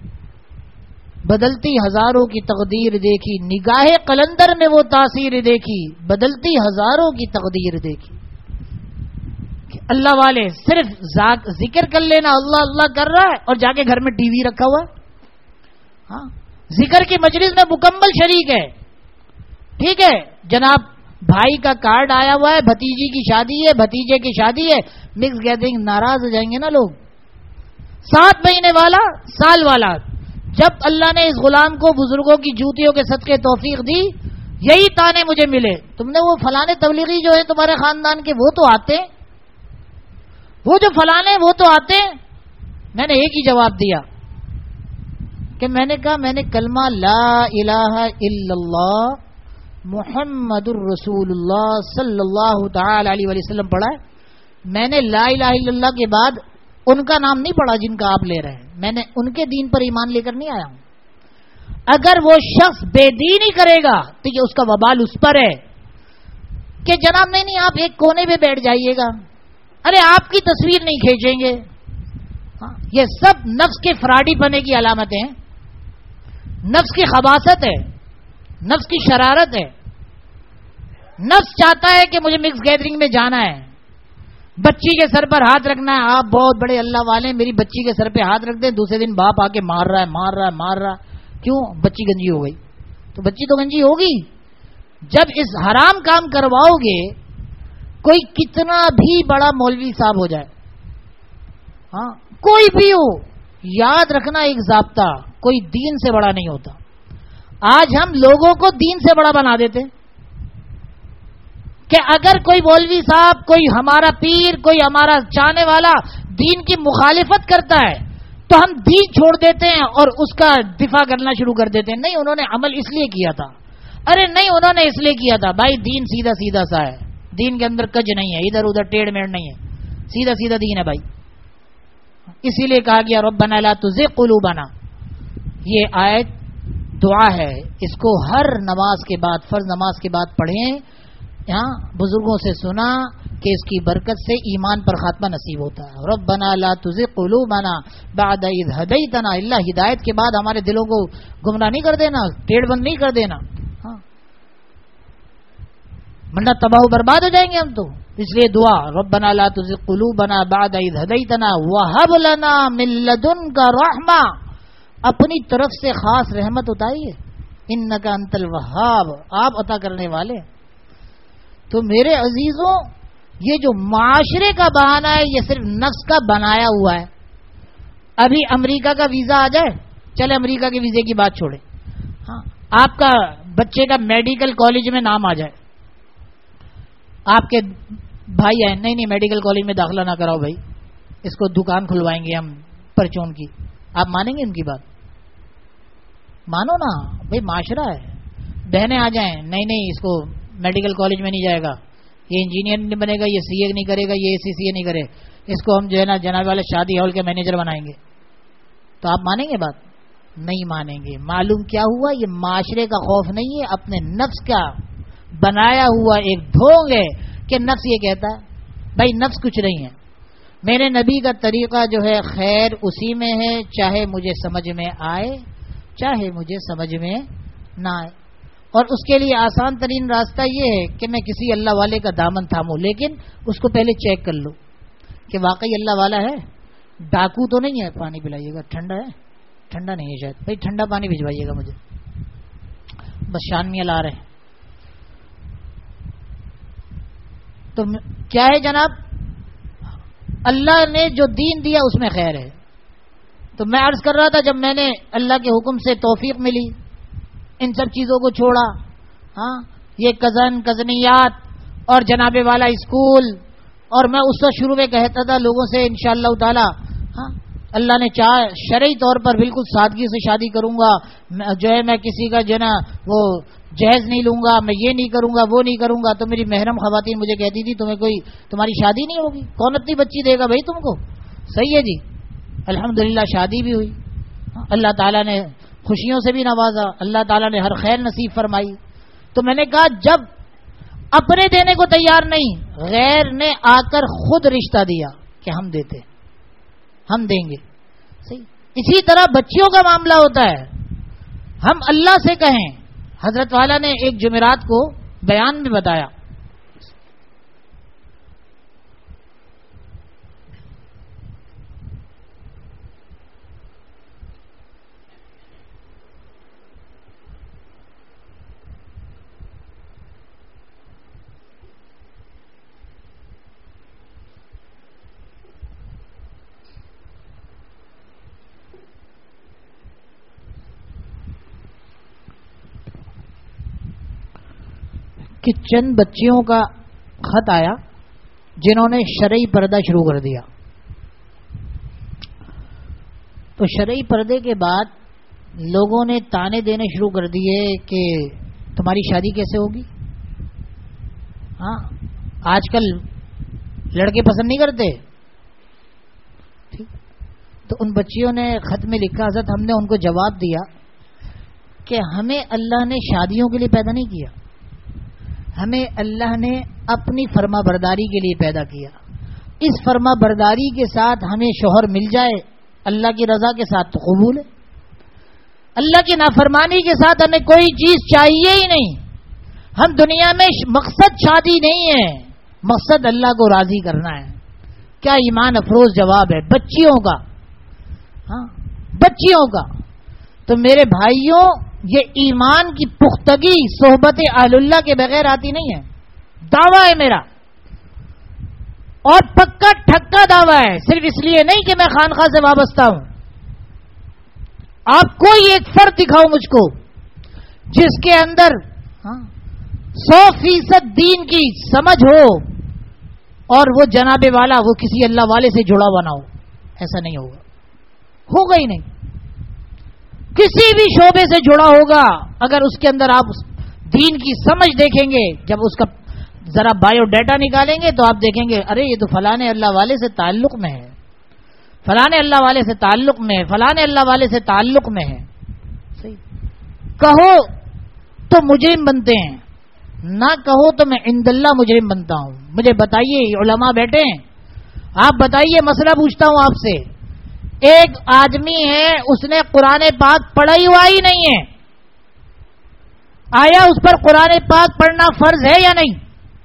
Speaker 1: بدلتی ہزاروں کی تقدیر دیکھی، نگاہ قلندر میں وہ تاثیر دیکھی، بدلتی ہزاروں کی تقدیر دیکھی. کہ اللہ والے صرف ذکر کر لینا، اللہ اللہ کر رہا ہے اور جا کے گھر میں ٹی وی رکھا ہوا ہے. ہاں ذکر کی مجلس میں مکمل شریک ہے. ٹھیک ہے جناب، بھائی کا کارڈ آیا ہوا ہے، بھتیجی کی شادی ہے، بھتیجے کی شادی ہے، مکس گیدرنگ، ناراض ہو جائیں گے نا لوگ. سات مہینے والا، سال والا، جب اللہ نے اس غلام کو بزرگوں کی جوتیوں کے صدقے توفیق دی، یہی تانے مجھے ملے، تم نے وہ فلانے تبلیغی جو ہے تمہارے خاندان کے وہ تو آتے، وہ جو فلانے وہ تو آتے. میں نے ایک ہی جواب دیا کہ میں نے کہا میں نے کلمہ لا الہ الا اللہ محمد الرسول اللہ صلی اللہ تعالی علیہ وسلم پڑھا ہے. میں نے لا الہ الا اللہ کے بعد ان کا نام نہیں پڑھا جن کا آپ لے رہے ہیں. میں نے ان کے دین پر ایمان لے کر نہیں آیا ہوں. اگر وہ شخص بے دینی کرے گا تو یہ اس کا وبال اس پر ہے کہ جناب نہیں نہیں آپ ایک کونے پہ بیٹھ جائیے گا، ارے آپ کی تصویر نہیں کھینچیں گے. ہاں یہ سب نفس کے فراڈی پنے کی علامتیں ہیں، نفس کی خباثت ہے، نفس کی شرارت ہے. نفس چاہتا ہے کہ مجھے مکس گیدرنگ میں جانا ہے، بچی کے سر پر ہاتھ رکھنا ہے. آپ بہت بڑے اللہ والے، میری بچی کے سر پہ ہاتھ رکھ دیں، دوسرے دن باپ آ کے مار رہا ہے مار رہا ہے مار رہا ہے. کیوں؟ بچی گنجی ہو گئی. تو بچی تو گنجی ہوگی. جب اس حرام کام کرواؤ گے، کوئی کتنا بھی بڑا مولوی صاحب ہو جائے، ہاں کوئی بھی ہو، یاد رکھنا ایک ضابطہ، کوئی دین سے بڑا نہیں ہوتا. آج ہم لوگوں کو دین سے بڑا بنا دیتے کہ اگر کوئی مولوی صاحب، کوئی ہمارا پیر، کوئی ہمارا چاہنے والا دین کی مخالفت کرتا ہے تو ہم دین چھوڑ دیتے ہیں اور اس کا دفاع کرنا شروع کر دیتے ہیں. نہیں، انہوں نے عمل اس لیے کیا تھا، ارے نہیں انہوں نے اس لیے کیا تھا. بھائی دین سیدھا سیدھا سا ہے، دین کے اندر کج نہیں ہے، ادھر ادھر ٹیڑھ میڑ نہیں ہے، سیدھا سیدھا دین ہے بھائی. اسی لیے کہا گیا ربنا لا تزغ قلوبنا. یہ آیت دعا ہے، اس کو ہر نماز کے بعد، فرض نماز کے بعد پڑھیں. یہاں بزرگوں سے سنا کہ اس کی برکت سے ایمان پر خاتمہ نصیب ہوتا ہے. ربنا لا تزغ قلوبنا بعد اذ ہدیتنا. اللہ ہدایت کے بعد ہمارے دلوں کو گمراہ نہیں کر دینا، ٹیڑھ بند نہیں کر دینا، ہاں ورنہ تباہ و برباد ہو جائیں گے ہم تو. اس لیے دعا ربنا لا تزغ قلوبنا بعد اذ ہدیتنا وہب لنا من لدنک رحمہ. اپنی طرف سے خاص رحمت اتاری ہے، انک انت الوہاب، آپ عطا کرنے والے. تو میرے عزیزوں، یہ جو معاشرے کا بہانہ ہے یہ صرف نفس کا بنایا ہوا ہے. ابھی امریکہ کا ویزا آ جائے، چلے امریکہ کے ویزے کی بات چھوڑے، ہاں آپ کا بچے کا میڈیکل کالج میں نام آ جائے، آپ کے بھائی ہیں نہیں نہیں میڈیکل کالج میں داخلہ نہ کراؤ بھائی، اس کو دکان کھلوائیں گے ہم پرچون کی. آپ مانیں گے ان کی بات؟ مانو نا بھائی، معاشرہ ہے. بہنیں آ جائیں، نہیں نہیں اس کو میڈیکل کالج میں نہیں جائے گا، یہ انجینئر نہیں بنے گا، یہ سی اے نہیں کرے گا، یہ سی سی اے نہیں کرے، اس کو ہم جو ہے نا جناب والے شادی ہال کے مینیجر بنائیں گے. تو آپ مانیں گے بات؟ نہیں مانیں گے. معلوم کیا ہوا؟ یہ معاشرے کا خوف نہیں ہے، اپنے نفس کا بنایا ہوا ایک ڈھونگ ہے کہ نفس یہ کہتا ہے. بھائی نفس کچھ نہیں ہے. میرے نبی کا طریقہ جو ہے خیر اسی میں ہے، چاہے مجھے سمجھ میں آئے چاہے مجھے سمجھ میں نہ آئے. اور اس کے لیے آسان ترین راستہ یہ ہے کہ میں کسی اللہ والے کا دامن تھاموں، لیکن اس کو پہلے چیک کر لو کہ واقعی اللہ والا ہے، ڈاکو تو نہیں ہے. پانی پلائیے گا. ٹھنڈا ہے؟ ٹھنڈا نہیں ہے شاید. بھائی ٹھنڈا پانی بھجوائیے گا مجھے، بس شانمیاں لا رہے ہیں. تو کیا ہے جناب، اللہ نے جو دین دیا اس میں خیر ہے. تو میں عرض کر رہا تھا جب میں نے اللہ کے حکم سے توفیق ملی، ان سب چیزوں کو چھوڑا، ہاں یہ کزن کزنیات اور جناب والا اسکول، اور میں اس وقت شروع میں کہتا تھا لوگوں سے انشاءاللہ تعالی ہاں اللہ نے چاہ شرعی طور پر بالکل سادگی سے شادی کروں گا، جو ہے میں کسی کا جو ہے نا وہ جہیز نہیں لوں گا، میں یہ نہیں کروں گا وہ نہیں کروں گا. تو میری محرم خواتین مجھے کہتی تھی تمہیں کوئی تمہاری شادی نہیں ہوگی، کون اپنی بچی دے گا بھائی تم کو؟ صحیح ہے جی، الحمدللہ شادی بھی ہوئی، اللہ تعالیٰ نے خوشیوں سے بھی نوازا، اللہ تعالیٰ نے ہر خیر نصیب فرمائی. تو میں نے کہا جب اپنے دینے کو تیار نہیں، غیر نے آ کر خود رشتہ دیا کہ ہم دیتے، ہم دیں گے. صحیح. اسی طرح بچیوں کا معاملہ ہوتا ہے. ہم اللہ سے کہیں، حضرت والا نے ایک جمعرات کو بیان میں بتایا کہ چند بچیوں کا خط آیا جنہوں نے شرعی پردہ شروع کر دیا. تو شرعی پردے کے بعد لوگوں نے تانے دینے شروع کر دیے کہ تمہاری شادی کیسے ہوگی. ہاں آج کل لڑکے پسند نہیں کرتے. ٹھیک. تو ان بچیوں نے خط میں لکھا، حضرت ہم نے ان کو جواب دیا کہ ہمیں اللہ نے شادیوں کے لیے پیدا نہیں کیا، ہمیں اللہ نے اپنی فرما برداری کے لیے پیدا کیا. اس فرما برداری کے ساتھ ہمیں شوہر مل جائے اللہ کی رضا کے ساتھ تو قبول ہے. اللہ کی نافرمانی کے ساتھ ہمیں کوئی چیز چاہیے ہی نہیں. ہم دنیا میں مقصد شادی نہیں ہے، مقصد اللہ کو راضی کرنا ہے. کیا ایمان افروز جواب ہے بچیوں کا. ہاں بچیوں کا. تو میرے بھائیوں، یہ ایمان کی پختگی صحبت اہل اللہ کے بغیر آتی نہیں ہے. دعویٰ ہے میرا، اور پکا ٹھکا دعویٰ ہے. صرف اس لیے نہیں کہ میں خانقاہ سے وابستہ ہوں. آپ کوئی ایک فرد دکھاؤ مجھ کو جس کے اندر سو فیصد دین کی سمجھ ہو اور وہ جناب والا، وہ کسی اللہ والے سے جڑا ہوا نہ ہو. ایسا نہیں ہوگا، ہوگا ہی نہیں. کسی بھی شعبے سے جڑا ہوگا، اگر اس کے اندر آپ دین کی سمجھ دیکھیں گے، جب اس کا ذرا بایو ڈیٹا نکالیں گے تو آپ دیکھیں گے ارے یہ تو فلاں اللہ والے سے تعلق میں ہے، فلاں اللہ والے سے تعلق میں ہے، فلاں اللہ والے سے تعلق میں ہے. صحیح. کہو تو مجرم بنتے ہیں، نہ کہو تو میں عند اللہ مجرم بنتا ہوں. مجھے بتائیے، علماء بیٹھے ہیں، آپ بتائیے، مسئلہ پوچھتا ہوں آپ سے. ایک آدمی ہے، اس نے قرآن پاک پڑھا ہی ہوا ہی نہیں ہے، آیا اس پر قرآن پاک پڑھنا فرض ہے یا نہیں؟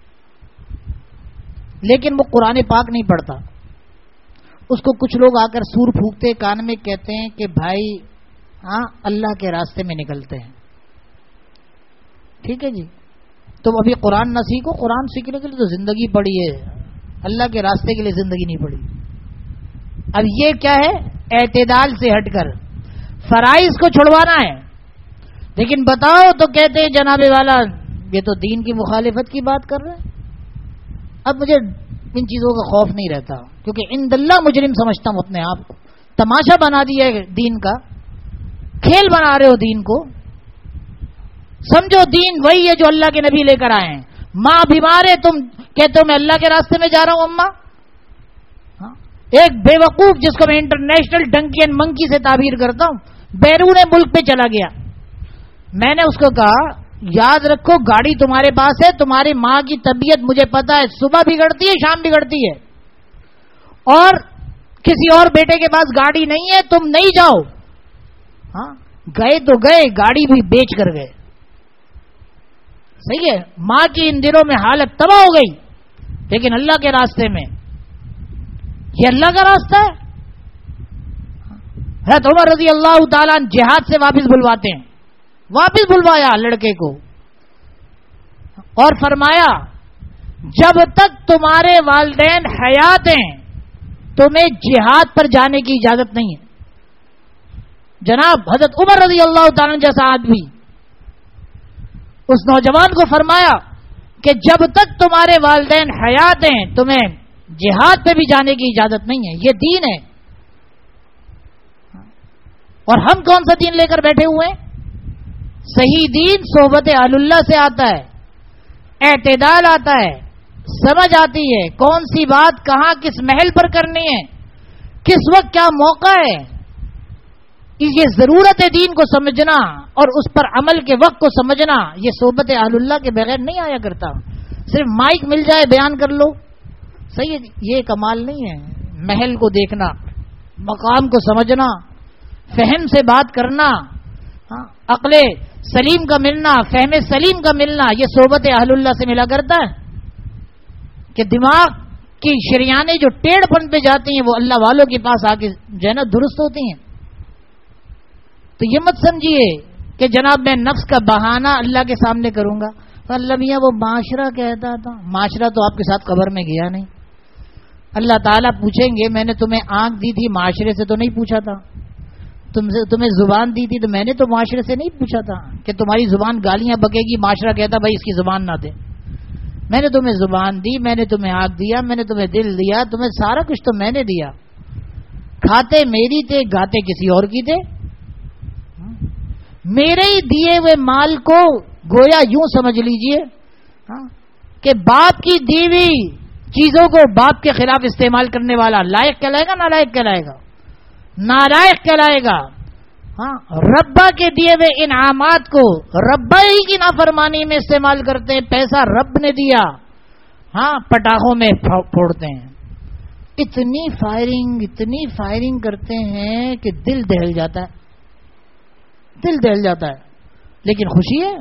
Speaker 1: لیکن وہ قرآن پاک نہیں پڑھتا. اس کو کچھ لوگ آ کر سور پھونکتے کان میں، کہتے ہیں کہ بھائی ہاں اللہ کے راستے میں نکلتے ہیں. ٹھیک ہے جی، تم ابھی قرآن نہ سیکھو، قرآن سیکھنے کے لیے تو زندگی پڑی ہے، اللہ کے راستے کے لیے زندگی نہیں پڑی. اب یہ کیا ہے؟ اعتدال سے ہٹ کر فرائض کو چھڑوانا ہے. لیکن بتاؤ تو کہتے ہیں جناب والا یہ تو دین کی مخالفت کی بات کر رہے ہیں. اب مجھے ان چیزوں کا خوف نہیں رہتا، کیونکہ عند اللہ مجرم سمجھتا ہوں اپنے آپ کو. تماشا بنا دیا ہے دین کا، کھیل بنا رہے ہو دین کو. سمجھو دین وہی ہے جو اللہ کے نبی لے کر آئے ہیں. ماں بیمار ہے، تم کہتے ہو میں اللہ کے راستے میں جا رہا ہوں. اماں ایک بے وقوف جس کو میں انٹرنیشنل ڈنکی اینڈ منکی سے تعبیر کرتا ہوں، بیرون ملک پہ چلا گیا. میں نے اس کو کہا یاد رکھو گاڑی تمہارے پاس ہے، تمہاری ماں کی طبیعت مجھے پتا ہے، صبح بگڑتی ہے شام بگڑتی ہے، اور کسی اور بیٹے کے پاس گاڑی نہیں ہے، تم نہیں جاؤ. ہاں گئے تو گئے، گاڑی بھی بیچ کر گئے. صحیح ہے، ماں کی ان دنوں میں حالت تباہ ہو گئی، لیکن اللہ کے راستے میں، یہ اللہ کا راستہ ہے. حضرت عمر رضی اللہ تعالیٰ جہاد سے واپس بلواتے ہیں، واپس بلوایا لڑکے کو اور فرمایا جب تک تمہارے والدین حیات ہیں تمہیں جہاد پر جانے کی اجازت نہیں ہے. جناب حضرت عمر رضی اللہ تعالیٰ جیسا آدمی اس نوجوان کو فرمایا کہ جب تک تمہارے والدین حیات ہیں تمہیں جہاد پہ بھی جانے کی اجازت نہیں ہے. یہ دین ہے. اور ہم کون سا دین لے کر بیٹھے ہوئے ہیں؟ صحیح دین صحبت اہل اللہ سے آتا ہے، اعتدال آتا ہے، سمجھ آتی ہے کون سی بات کہاں کس محل پر کرنی ہے، کس وقت کیا موقع ہے. یہ ضرورت ہے دین کو سمجھنا اور اس پر عمل کے وقت کو سمجھنا. یہ صحبت اہل اللہ کے بغیر نہیں آیا کرتا. صرف مائک مل جائے بیان کر لو، صحیح ہے، یہ کمال نہیں ہے. محل کو دیکھنا، مقام کو سمجھنا، فہم سے بات کرنا، عقل سلیم کا ملنا، فہم سلیم کا ملنا، یہ صحبت اہل اللہ سے ملا کرتا ہے. کہ دماغ کی شریانیں جو ٹیڑھ پن پہ جاتی ہیں وہ اللہ والوں کے پاس آ کے جو ہے نا درست ہوتی ہیں. تو یہ مت سمجھیے کہ جناب میں نفس کا بہانہ اللہ کے سامنے کروں گا. اللہ میاں وہ معاشرہ کہتا تھا، معاشرہ تو آپ کے ساتھ قبر میں گیا نہیں. اللہ تعالیٰ پوچھیں گے میں نے تمہیں آنکھ دی تھی معاشرے سے تو نہیں پوچھا تھا، تم سے تمہیں زبان دی تھی تو میں نے تو معاشرے سے نہیں پوچھا تھا کہ تمہاری زبان گالیاں بکے گی، معاشرہ کہتا بھائی اس کی زبان نہ دے. میں نے تمہیں زبان دی، میں نے تمہیں آنکھ دیا، میں نے تمہیں دل دیا، تمہیں سارا کچھ تو میں نے دیا. کھاتے میری تھے، گاتے کسی اور کی تھے. میرے ہی دیے ہوئے مال کو گویا یوں سمجھ لیجئے کہ باپ کی دی ہوئی چیزوں کو باپ کے خلاف استعمال کرنے والا لائق کہلائے گا، نالائق کہلائے گا؟ نالائق کہلائے گا. ہاں، ربا کے دیے ہوئے انعامات کو ربا ہی کی نافرمانی میں استعمال کرتے ہیں. پیسہ رب نے دیا، ہاں پٹاخوں میں پھوڑتے ہیں. اتنی فائرنگ اتنی فائرنگ کرتے ہیں کہ دل دہل جاتا ہے، دل دہل جاتا ہے. لیکن خوشی ہے.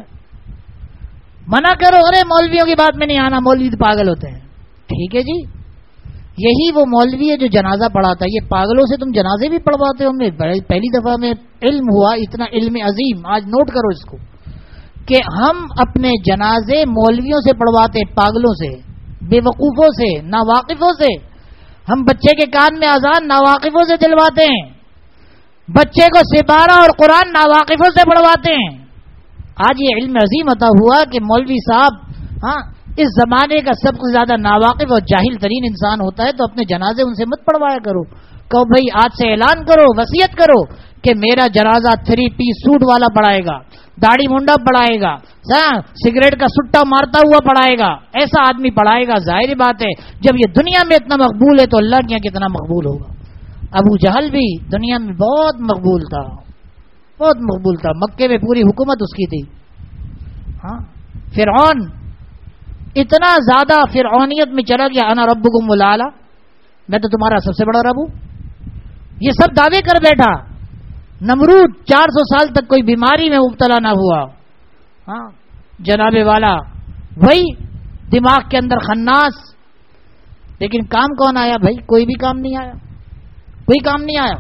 Speaker 1: منع کرو، ارے مولویوں کی بات میں نہیں آنا، مولوی تو پاگل ہوتے ہیں. ٹھیک ہے جی، یہی وہ مولوی ہے جو جنازہ پڑھاتا ہے. یہ پاگلوں سے تم جنازے بھی پڑھواتے ہو. ہم نے پہلی دفعہ میں علم ہوا، اتنا علم عظیم. آج نوٹ کرو اس کو کہ ہم اپنے جنازے مولویوں سے پڑھواتے ہیں، پاگلوں سے، بے وقوفوں سے، ناواقفوں سے. ہم بچے کے کان میں اذان ناواقفوں سے دلواتے ہیں، بچے کو سپارہ اور قرآن ناواقفوں سے پڑھواتے ہیں. آج یہ علم عظیم عطا ہوا کہ مولوی صاحب ہاں اس زمانے کا سب سے زیادہ ناواقف اور جاہل ترین انسان ہوتا ہے، تو اپنے جنازے ان سے مت پڑھوایا کرو. کہو بھائی آج سے اعلان کرو، وصیت کرو کہ میرا جنازہ تھری پیس سوٹ والا پڑھائے گا، داڑھی منڈا پڑھائے گا، سگریٹ کا سٹا مارتا ہوا پڑھائے گا. ایسا آدمی پڑھائے گا. ظاہر بات ہے جب یہ دنیا میں اتنا مقبول ہے تو اللہ کے یہاں کتنا مقبول ہوگا. ابو جہل بھی دنیا میں بہت مقبول تھا، بہت مقبول تھا. مکے میں پوری حکومت اس کی تھی. ہاں، فرعون اتنا زیادہ فرعونیت میں چلا گیا، انا ربکم الاعلی، میں تو تمہارا سب سے بڑا رب ہوں. یہ سب دعوے کر بیٹھا. نمرود چار سو سال تک کوئی بیماری میں مبتلا نہ ہوا. ہاں، جناب والا وہی دماغ کے اندر خناس. لیکن کام کون آیا بھائی؟ کوئی بھی کام نہیں آیا، کوئی کام نہیں آیا.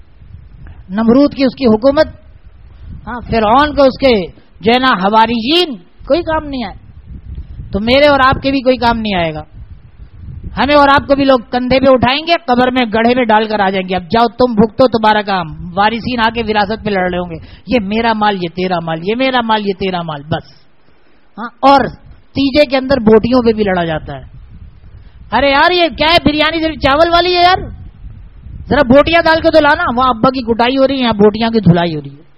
Speaker 1: نمرود کی اس کی حکومت، ہاں فرعون کو اس کے جو ہے نا حواریین، کوئی کام نہیں آیا. تو میرے اور آپ کے بھی کوئی کام نہیں آئے گا. ہمیں اور آپ کو بھی لوگ کندھے پہ اٹھائیں گے، قبر میں گڑھے میں ڈال کر آ جائیں گے. اب جاؤ تم بھگتو تمہارا کام. وارثین آ کے وراثت پہ لڑ رہے ہوں گے، یہ میرا مال، یہ تیرا مال، یہ میرا مال، یہ تیرا مال، بس. ہاں، اور تیجے کے اندر بوٹیوں پہ بھی لڑا جاتا ہے. ارے یار یہ کیا ہے؟ بریانی صرف چاول والی ہے یار، ذرا بوٹیاں ڈال کے تو لانا. وہاں ابا کی کٹائی ہو رہی ہے، یہاں بوٹیاں کی دھلائی ہو رہی ہے.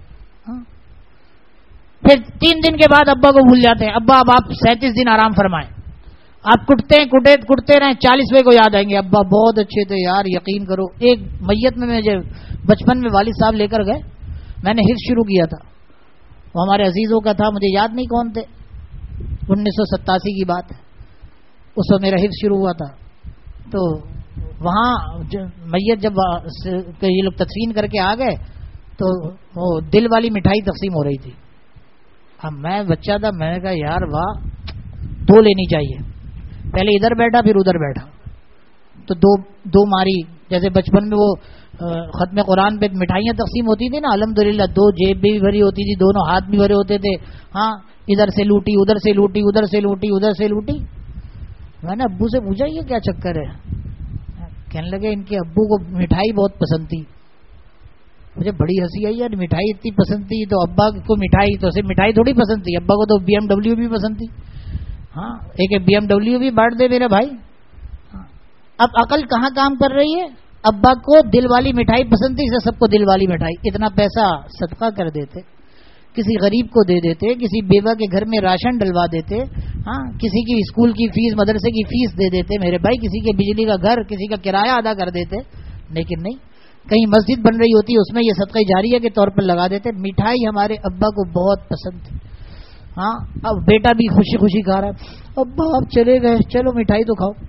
Speaker 1: پھر تین دن کے بعد ابا کو بھول جاتے ہیں. ابا اب آپ سینتیس دن آرام فرمائیں. آپ کٹتے ہیں کٹے کٹتے رہیں، چالیسویں کو یاد آئیں گے ابا بہت اچھے تھے یار، یقین کرو. ایک میت میں مجھے بچپن میں والد صاحب لے کر گئے، میں نے حفظ شروع کیا تھا. وہ ہمارے عزیزوں کا تھا، مجھے یاد نہیں کون تھے. انیس سو ستاسی کی بات ہے، اس وقت میرا حفظ شروع ہوا تھا. تو وہاں میت جب یہ لوگ تدفین کر کے آ گئے تو وہ دل والی مٹھائی تقسیم ہو رہی تھی. اب میں بچہ تھا، میں نے کہا یار واہ، دو لینی چاہیے. پہلے ادھر بیٹھا پھر ادھر بیٹھا تو دو دو ماری. جیسے بچپن میں وہ ختم قرآن پہ مٹھائیاں تقسیم ہوتی تھی نا، الحمدللہ دو جیب بھی بھری ہوتی تھی، دونوں ہاتھ بھی بھرے ہوتے تھے. ہاں، ادھر سے لوٹی ادھر سے لوٹی ادھر سے لوٹی ادھر سے لوٹی. میں نے ابو سے پوچھا یہ کیا چکر ہے؟ کہنے لگے ان کے ابو کو مٹھائی بہت پسند تھی. مجھے بڑی ہنسی آئی یار، مٹھائی اتنی پسند تھی تو ابا کو مٹھائی تو صرف مٹھائی تھوڑی پسند تھی، ابا کو تو بی ایم ڈبلیو بھی پسند تھی. ہاں، ایک بی ایم ڈبلیو بھی بانٹ دے میرے بھائی. اب عقل کہاں کام کر رہی ہے؟ ابا کو دل والی مٹھائی پسند تھی، اسے سب کو دل والی مٹھائی. اتنا پیسہ صدقہ کر دیتے، کسی غریب کو دے دیتے، کسی بیوہ کے گھر میں راشن ڈلوا دیتے. ہاں، کسی کی اسکول کی فیس، مدرسے کی فیس دے دیتے میرے بھائی، کسی کے بجلی کا گھر، کسی کا کرایہ ادا کر دیتے. لیکن نہیں، کہیں مسجد بن رہی ہوتی اس میں یہ صدقہ جاریہ کے طور پر لگا دیتے. مٹھائی ہمارے ابا کو بہت پسند تھی. ہاں، اب بیٹا بھی خوشی خوشی کھا رہا ہے. ابا آپ چلے گئے، چلو مٹھائی تو کھاؤ.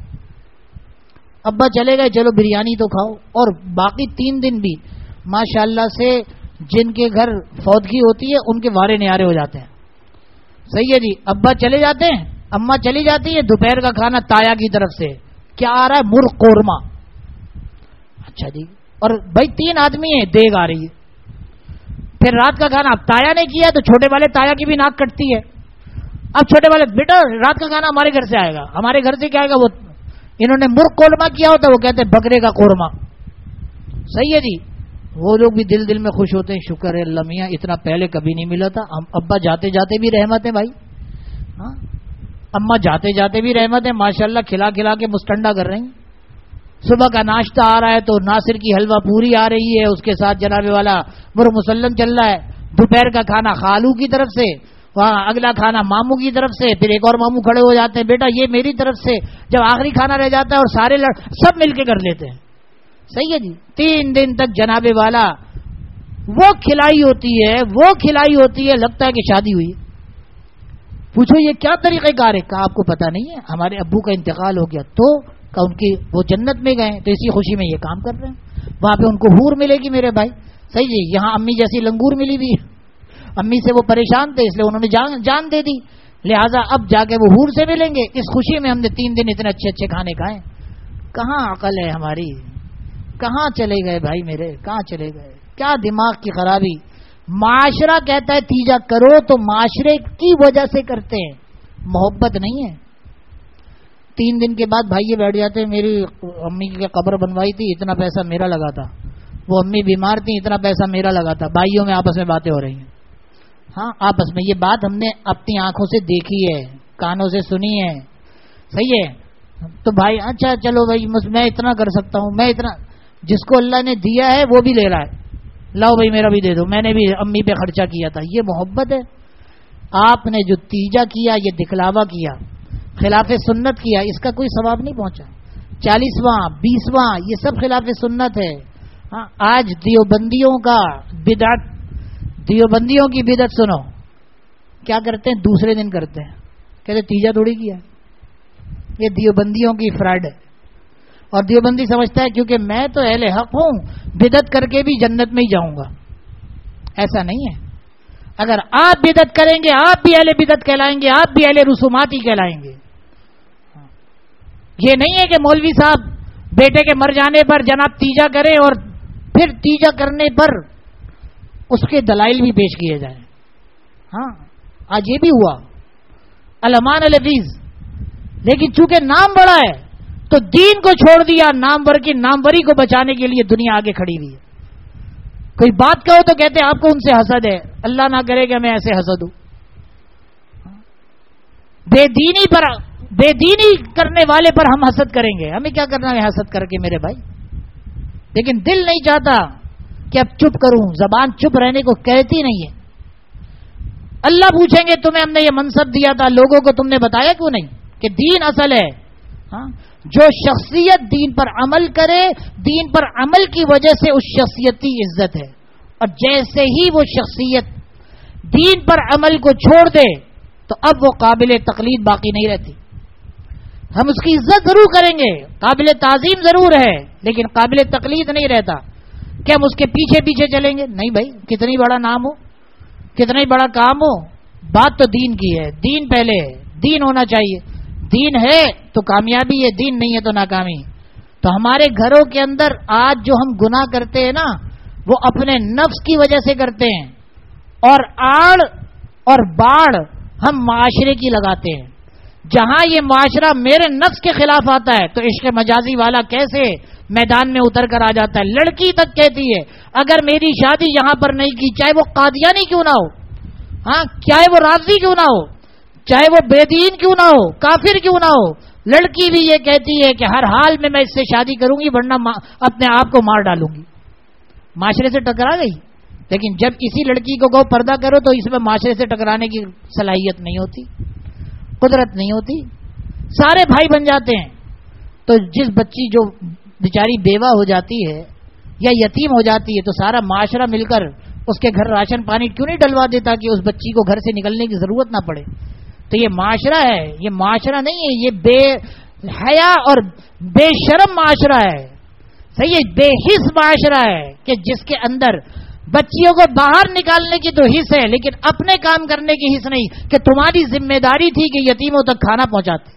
Speaker 1: ابا چلے گئے، چلو بریانی تو کھاؤ. اور باقی تین دن بھی ماشاءاللہ سے جن کے گھر فوتگی ہوتی ہے ان کے وارے نیارے ہو جاتے ہیں. صحیح ہے جی. ابا چلے جاتے ہیں، اماں چلی جاتی ہے، دوپہر کا کھانا تایا کی طرف سے کیا آ رہا ہے؟ مرغ قورمہ. اچھا جی. اور بھائی تین آدمی ہیں، دیگ آ رہی ہے. پھر رات کا کھانا اب تایا نے کیا تو چھوٹے والے تایا کی بھی ناک کٹتی ہے. اب چھوٹے والے بیٹا رات کا کھانا ہمارے گھر سے آئے گا. ہمارے گھر سے کیا آئے گا؟ وہ انہوں نے مرغ قورمہ کیا ہوتا ہے، وہ کہتے ہیں بکرے کا قورمہ. صحیح ہے جی. وہ لوگ بھی دل دل میں خوش ہوتے ہیں، شکر ہے اللہ میاں اتنا پہلے کبھی نہیں ملا تھا. ہم ابا جاتے جاتے بھی رحمت ہے بھائی. ہاں، اماں جاتے جاتے بھی رحمت ہے، ماشاءاللہ کھلا کھلا کے مستنڈا کر رہی ہیں. صبح کا ناشتہ آ رہا ہے تو ناصر کی حلوہ پوری آ رہی ہے، اس کے ساتھ جناب والا مر مسلم چل رہا ہے. دوپہر کا کھانا خالو کی طرف سے، وہاں اگلا کھانا ماموں کی طرف سے، پھر ایک اور ماموں کھڑے ہو جاتے ہیں بیٹا یہ میری طرف سے. جب آخری کھانا رہ جاتا ہے اور سارے لڑ... سب مل کے کر لیتے ہیں. صحیح ہے جی. تین دن تک جناب والا وہ کھلائی ہوتی ہے وہ کھلائی ہوتی ہے لگتا ہے کہ شادی ہوئی. پوچھو یہ کیا طریقہ کار ہے؟ کہا آپ کو پتا نہیں ہے ہمارے ابو کا انتقال ہو گیا تو کہ ان کی وہ جنت میں گئے تو اسی خوشی میں یہ کام کر رہے ہیں. وہاں پہ ان کو حور ملے گی میرے بھائی. صحیح جی. یہاں امی جیسی لنگور ملی بھی، امی سے وہ پریشان تھے اس لیے انہوں نے جان جان دے دی، لہٰذا اب جا کے وہ حور سے ملیں گے. اس خوشی میں ہم نے تین دن اتنے اچھے اچھے کھانے کھائے. کہاں عقل ہے ہماری؟ کہاں چلے گئے بھائی میرے؟ کہاں چلے گئے؟ کیا دماغ کی خرابی. معاشرہ کہتا ہے تیجا کرو تو معاشرے کی وجہ سے کرتے ہیں، محبت نہیں ہے. تین دن کے بعد بھائی یہ بیٹھ جاتے ہیں میری امی کی قبر بنوائی تھی اتنا پیسہ میرا لگا تھا، وہ امی بیمار تھی اتنا پیسہ میرا لگا تھا. بھائیوں میں آپس میں باتیں ہو رہی ہیں. ہاں آپس میں یہ بات ہم نے اپنی آنکھوں سے دیکھی ہے، کانوں سے سنی ہے. صحیح ہے. تو بھائی اچھا چلو بھائی میں اتنا کر سکتا ہوں، میں اتنا، جس کو اللہ نے دیا ہے وہ بھی لے رہا ہے، لاؤ بھائی میرا بھی دے دو، میں نے بھی امی پہ خرچہ کیا تھا. یہ محبت ہے؟ آپ نے جو تیجا کیا یہ دکھلاوا کیا، خلاف سنت کیا، اس کا کوئی ثواب نہیں پہنچا. چالیسواں بیسواں یہ سب خلاف سنت ہے. ہاں آج دیوبندیوں کا بدعت، دیوبندیوں کی بدعت سنو کیا کرتے ہیں، دوسرے دن کرتے ہیں، کہتے تیجا تھوڑی کیا. یہ دیوبندیوں کی فراڈ ہے. اور دیوبندی سمجھتا ہے کیونکہ میں تو اہل حق ہوں بدعت کر کے بھی جنت میں ہی جاؤں گا. ایسا نہیں ہے. اگر آپ بدعت کریں گے آپ بھی اہل بدعت کہلائیں گے، آپ بھی اہل رسومات ہی کہلائیں گے. یہ نہیں ہے کہ مولوی صاحب بیٹے کے مر جانے پر جناب تیجا کریں اور پھر تیجا کرنے پر اس کے دلائل بھی پیش کیے جائیں. ہاں آج یہ بھی ہوا الامان العزیز، لیکن چونکہ نام بڑا ہے تو دین کو چھوڑ دیا، نامور کی ناموری کو بچانے کے لیے دنیا آگے کھڑی ہوئی ہے. کوئی بات کہو تو کہتے آپ کو ان سے حسد ہے. اللہ نہ کرے کہ میں ایسے حسد ہوں. بے دینی پر، بے دینی کرنے والے پر ہم حسد کریں گے، ہمیں کیا کرنا ہے حسد کر کے میرے بھائی. لیکن دل نہیں چاہتا کہ اب چپ کروں، زبان چپ رہنے کو کہتی نہیں ہے. اللہ پوچھیں گے تمہیں ہم نے یہ منصب دیا تھا، لوگوں کو تم نے بتایا کیوں نہیں کہ دین اصل ہے. ہاں جو شخصیت دین پر عمل کرے، دین پر عمل کی وجہ سے اس شخصیت کی عزت ہے. اور جیسے ہی وہ شخصیت دین پر عمل کو چھوڑ دے تو اب وہ قابل تقلید باقی نہیں رہتی. ہم اس کی عزت ضرور کریں گے، قابل تعظیم ضرور ہے، لیکن قابل تقلید نہیں رہتا. کہ ہم اس کے پیچھے پیچھے چلیں گے؟ نہیں بھائی، کتنی بڑا نام ہو، کتنا ہی بڑا کام ہو، بات تو دین کی ہے. دین پہلے ہے، دین ہونا چاہیے. دین ہے تو کامیابی ہے، دین نہیں ہے تو ناکامی. تو ہمارے گھروں کے اندر آج جو ہم گناہ کرتے ہیں نا وہ اپنے نفس کی وجہ سے کرتے ہیں، اور آڑ اور باڑ ہم معاشرے کی لگاتے ہیں. جہاں یہ معاشرہ میرے نفس کے خلاف آتا ہے تو عشق مجازی والا کیسے میدان میں اتر کر آ جاتا ہے. لڑکی تک کہتی ہے اگر میری شادی یہاں پر نہیں کی، چاہے وہ قادیانی کیوں نہ ہو، ہاں چاہے وہ رافضی کیوں نہ ہو، چاہے وہ بے دین کیوں نہ ہو، کافر کیوں نہ ہو، لڑکی بھی یہ کہتی ہے کہ ہر حال میں میں اس سے شادی کروں گی ورنہ اپنے آپ کو مار ڈالوں گی. معاشرے سے ٹکرا گئی. لیکن جب کسی لڑکی کو کہو پردہ کرو تو اس میں معاشرے سے ٹکرانے کی صلاحیت نہیں ہوتی، قدرت نہیں ہوتی. سارے بھائی بن جاتے ہیں. تو جس بچی جو بیچاری بیوہ ہو جاتی ہے یا یتیم ہو جاتی ہے تو سارا معاشرہ مل کر اس کے گھر راشن پانی کیوں نہیں ڈلوا دیتا کہ اس بچی کو گھر سے نکلنے کی ضرورت نہ پڑے. تو یہ معاشرہ ہے، یہ معاشرہ نہیں ہے، یہ بے حیا اور بے شرم معاشرہ ہے. صحیح ہے، بے حس معاشرہ ہے کہ جس کے اندر بچیوں کو باہر نکالنے کی تو حص ہے لیکن اپنے کام کرنے کی حص نہیں. کہ تمہاری ذمہ داری تھی کہ یتیموں تک کھانا پہنچاتے،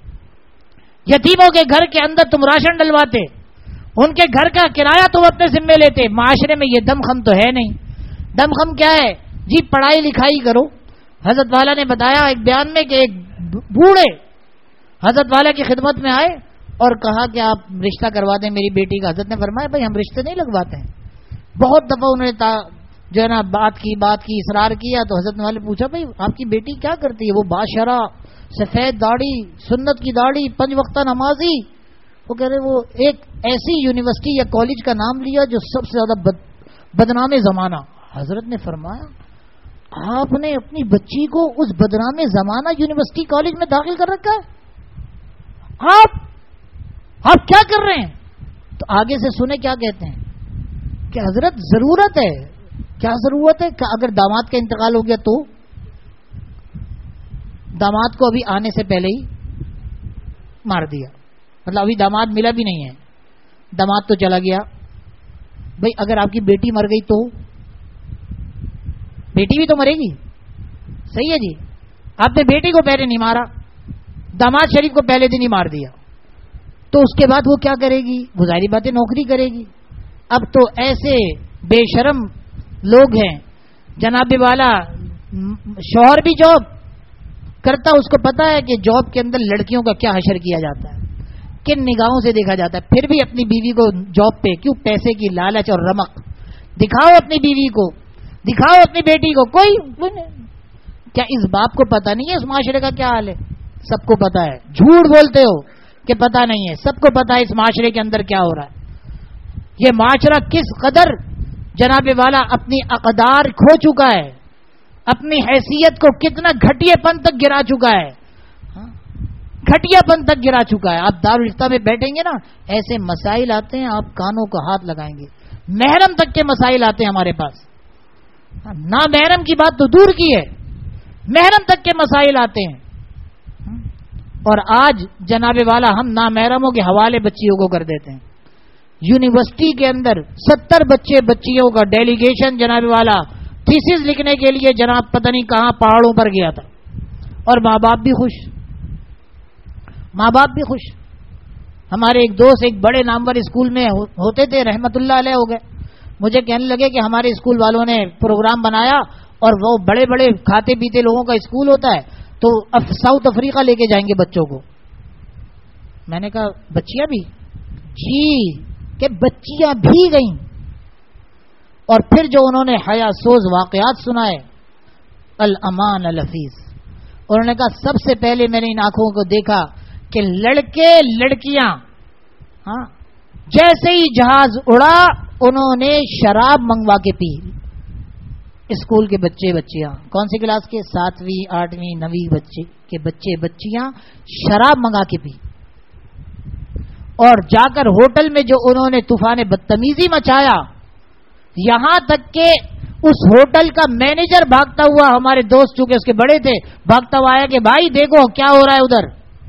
Speaker 1: یتیموں کے گھر کے اندر تم راشن ڈلواتے، ان کے گھر کا کرایہ تم اپنے ذمہ لیتے. معاشرے میں یہ دم خم تو ہے نہیں. دم خم کیا ہے جی؟ پڑھائی لکھائی کرو. حضرت والا نے بتایا ایک بیان میں کہ ایک بوڑھے حضرت والا کی خدمت میں آئے اور کہا کہ آپ رشتہ کروا دیں میری بیٹی کا. حضرت نے فرمایا بھائی ہم رشتے نہیں لگواتے ہیں. بہت دفعہ انہوں نے جو ہے نا بات کی بات کی اصرار کیا تو حضرت والے نے پوچھا بھائی آپ کی بیٹی کیا کرتی ہے؟ وہ باشرہ سفید داڑھی، سنت کی داڑھی، پنج وقتہ نمازی. وہ کہہ رہے وہ ایک ایسی یونیورسٹی یا کالج کا نام لیا جو سب سے زیادہ بد بدنام زمانہ. حضرت نے فرمایا آپ نے اپنی بچی کو اس بدنام زمانہ یونیورسٹی کالج میں داخل کر رکھا ہے. آپ آپ کیا کر رہے ہیں؟ تو آگے سے سنے کیا کہتے ہیں کہ حضرت ضرورت ہے. کیا ضرورت ہے؟ کہ اگر داماد کا انتقال ہو گیا تو داماد کو ابھی آنے سے پہلے ہی مار دیا. مطلب ابھی داماد ملا بھی نہیں ہے، داماد تو چلا گیا. بھئی اگر آپ کی بیٹی مر گئی تو بیٹی بھی تو مرے گی. صحیح ہے جی. آپ نے بیٹی کو پہلے نہیں مارا، داماد شریف کو پہلے دن ہی مار دیا، تو اس کے بعد وہ کیا کرے گی؟ وہ ظاہری باتیں نوکری کرے گی. اب تو ایسے بے شرم لوگ ہیں جناب والا، شوہر بھی جاب کرتا، اس کو پتا ہے کہ جاب کے اندر لڑکیوں کا کیا حشر کیا جاتا ہے، کن نگاہوں سے دیکھا جاتا ہے، پھر بھی اپنی بیوی کو جاب پہ کیوں؟ پیسے کی لالچ اور رمق. دکھاؤ اپنی بیوی کو، دکھاؤ اپنی بیٹی کو. کوئی کیا اس باپ کو پتا نہیں ہے اس معاشرے کا کیا حال ہے؟ سب کو پتا ہے. جھوٹ بولتے ہو کہ پتا نہیں ہے، سب کو پتا ہے اس معاشرے کے اندر کیا ہو رہا ہے. یہ معاشرہ کس قدر جناب والا اپنی اقدار کھو چکا ہے، اپنی حیثیت کو کتنا گھٹیا پن تک گرا چکا ہے، گھٹیا پن تک گرا چکا ہے. آپ دارالفتہ میں بیٹھیں گے نا، ایسے مسائل آتے ہیں آپ کانوں کو ہاتھ لگائیں گے. محرم تک کے مسائل آتے ہیں ہمارے پاس. نہ محرم کی بات تو دور کی ہے، محرم تک کے مسائل آتے ہیں. اور آج جناب والا ہم نامحرموں کے حوالے بچیوں کو کر دیتے ہیں. یونیورسٹی کے اندر ستر بچے بچیوں کا ڈیلیگیشن جناب والا تھیسس لکھنے کے لیے جناب پتہ نہیں کہاں پہاڑوں پر گیا تھا، اور ماں باپ بھی خوش، ماں باپ بھی خوش. ہمارے ایک دوست ایک بڑے نامور اسکول میں ہوتے تھے، رحمت اللہ علیہ ہو گئے. مجھے کہنے لگے کہ ہمارے اسکول والوں نے پروگرام بنایا، اور وہ بڑے بڑے کھاتے پیتے لوگوں کا اسکول ہوتا ہے، تو ساؤتھ افریقہ لے کے جائیں گے بچوں کو. میں نے کہا بچیاں بھی؟ جی کہ بچیاں بھی گئیں. اور پھر جو انہوں نے حیا سوز واقعات سنائے، الامان الحفیظ، انہوں نے کہا سب سے پہلے میں نے ان آنکھوں کو دیکھا کہ لڑکے لڑکیاں ہاں جیسے ہی جہاز اڑا انہوں نے شراب منگوا کے پی. اسکول کے بچے بچیاں، کون سی کلاس کے؟ ساتویں آٹھویں نویں بچے کے بچے بچیاں شراب منگا کے پی. اور جا کر ہوٹل میں جو انہوں نے طوفان بدتمیزی مچایا، یہاں تک کہ اس ہوٹل کا مینیجر بھاگتا ہوا، ہمارے دوست چونکہ اس کے بڑے تھے، بھاگتا ہوا آیا کہ بھائی دیکھو کیا ہو رہا ہے ادھر.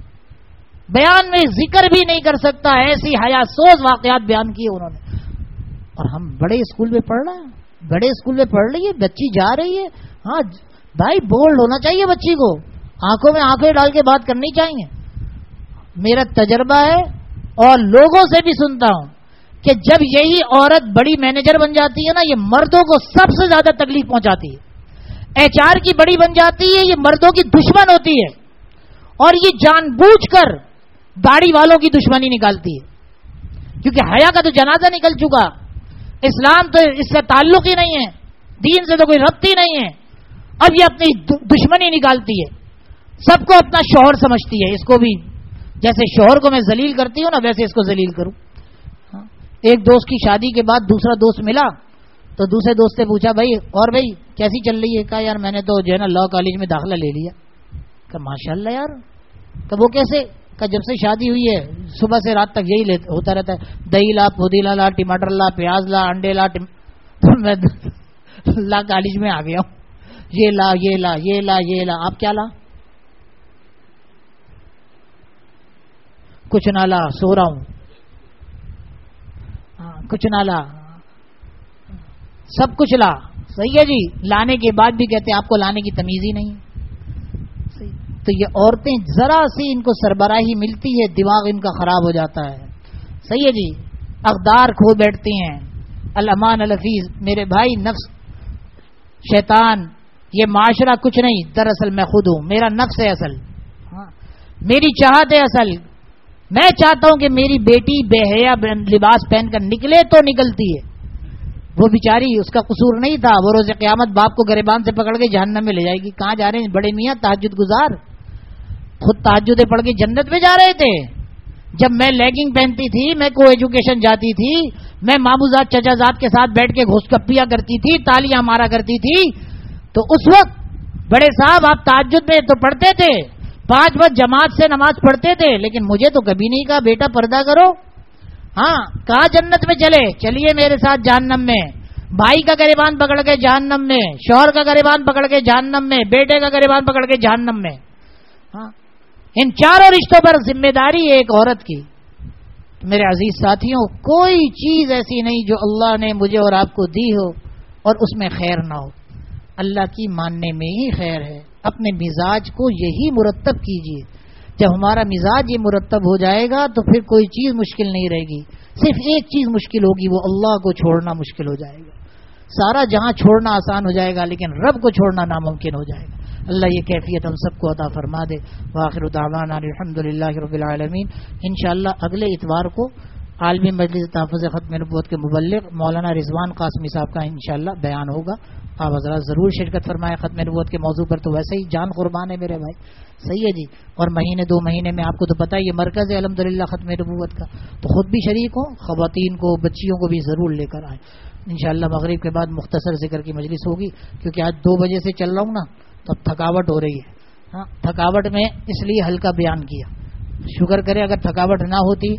Speaker 1: بیان میں ذکر بھی نہیں کر سکتا، ایسی حیا سوز واقعات بیان کیے انہوں نے. اور ہم بڑے اسکول میں پڑھ رہے ہیں، بڑے اسکول میں پڑھ رہی ہے بچی، جا رہی ہے. ہاں بھائی بولڈ ہونا چاہیے بچی کو، آنکھوں میں آنکھیں ڈال کے بات کرنی چاہیے. میرا تجربہ ہے اور لوگوں سے بھی سنتا ہوں کہ جب یہی عورت بڑی مینیجر بن جاتی ہے نا، یہ مردوں کو سب سے زیادہ تکلیف پہنچاتی ہے. ایچ آر کی بڑی بن جاتی ہے، یہ مردوں کی دشمن ہوتی ہے، اور یہ جان بوجھ کر داڑھی والوں کی دشمنی نکالتی ہے، کیونکہ حیا کا تو جنازہ نکل چکا. اسلام تو اس سے تعلق ہی نہیں ہے، دین سے تو کوئی ربط ہی نہیں ہے. اب یہ اپنی دشمنی نکالتی ہے، سب کو اپنا شوہر سمجھتی ہے. اس کو بھی جیسے شوہر کو میں ذلیل کرتی ہوں نا، ویسے اس کو ذلیل کروں. ایک دوست کی شادی کے بعد دوسرا دوست ملا، تو دوسرے دوست سے پوچھا بھائی اور بھائی کیسی چل رہی ہے؟ کہا یار میں نے تو جو ہے نا لا کالج میں داخلہ لے لیا. کہ ماشاء اللہ یار. کہ وہ کیسے؟ کہ جب سے شادی ہوئی ہے صبح سے رات تک یہی ہوتا رہتا ہے، دہی لا، پودینہ لا، ٹماٹر لا، پیاز لا، انڈے لا. میں لا کالج میں آ گیا ہوں، یہ لا یہ لا یہ لا یہ لا. آپ کیا لا؟ کچھ نہ لا، سو رہا ہوں. کچھ نہ لا، سب کچھ لا. صحیح ہے جی. لانے کے بعد بھی کہتے ہیں آپ کو لانے کی تمیز ہی نہیں. تو یہ عورتیں ذرا سی ان کو سربراہی ملتی ہے، دماغ ان کا خراب ہو جاتا ہے. صحیح ہے جی. اقدار کھو بیٹھتی ہیں. الامان الحفیظ. میرے بھائی نفس، شیطان، یہ معاشرہ کچھ نہیں، دراصل میں خود ہوں. میرا نفس ہے اصل، میری چاہت ہے اصل. میں چاہتا ہوں کہ میری بیٹی بے حیا لباس پہن کر نکلے تو نکلتی ہے. وہ بیچاری، اس کا قصور نہیں تھا. وہ روز قیامت باپ کو گریبان سے پکڑ کے جہنم میں لے جائے گی. کہاں جا رہے ہیں بڑے میاں؟ تہجد گزار. خود تہجدیں پڑھ کے جنت میں جا رہے تھے. جب میں لیگنگ پہنتی تھی, میں کو ایجوکیشن جاتی تھی, میں ماموزاد چچازاد کے ساتھ بیٹھ کے گھوس کپیاں کرتی تھی, تالیاں مارا کرتی تھی, تو اس وقت بڑے صاحب آپ تہجد میں تو پڑھتے تھے, پانچ وقت جماعت سے نماز پڑھتے تھے, لیکن مجھے تو کبھی نہیں کہا بیٹا پردہ کرو. ہاں, کہاں جنت میں چلے, چلیے میرے ساتھ جہنم میں. بھائی کا گریبان پکڑ کے جہنم میں, شوہر کا گریبان پکڑ کے جہنم میں, بیٹے کا گریبان پکڑ کے جہنم میں. ہاں, ان چاروں رشتوں پر ذمہ داری ہے ایک عورت کی. میرے عزیز ساتھیوں, کوئی چیز ایسی نہیں جو اللہ نے مجھے اور آپ کو دی ہو اور اس میں خیر نہ ہو. اللہ کی ماننے میں ہی خیر ہے. اپنے مزاج کو یہی مرتب کیجیے. جب ہمارا مزاج یہ مرتب ہو جائے گا تو پھر کوئی چیز مشکل نہیں رہے گی. صرف ایک چیز مشکل ہوگی, وہ اللہ کو چھوڑنا مشکل ہو جائے گا. سارا جہاں چھوڑنا آسان ہو جائے گا, لیکن رب کو چھوڑنا ناممکن ہو جائے گا. اللہ یہ کیفیت ہم سب کو عطا فرما دے. وآخر دعوانا الحمدللہ رب العالمین. انشاءاللہ اگلے اتوار کو عالمی مجلس تحفظ ختم نبوت کے مبلغ مولانا رضوان قاسمی صاحب کا انشاءاللہ بیان ہوگا. آپ حضرات ضرور شرکت فرمائیں. ختم نبوت کے موضوع پر تو ویسے ہی جان قربان ہے میرے بھائی, صحیح ہے جی. اور مہینے دو مہینے میں آپ کو تو پتہ ہے یہ مرکز ہے الحمدللہ ختم نبوت کا, تو خود بھی شریک ہوں, خواتین کو بچیوں کو بھی ضرور لے کر آئیں. انشاءاللہ مغرب کے بعد مختصر ذکر کی مجلس ہوگی, کیونکہ آج دو بجے سے چل رہا ہوں نا, تو اب تھکاوٹ ہو رہی ہے. ہاں, تھکاوٹ میں اس لیے ہلکا بیان کیا. شکر کرے اگر تھکاوٹ نہ ہوتی,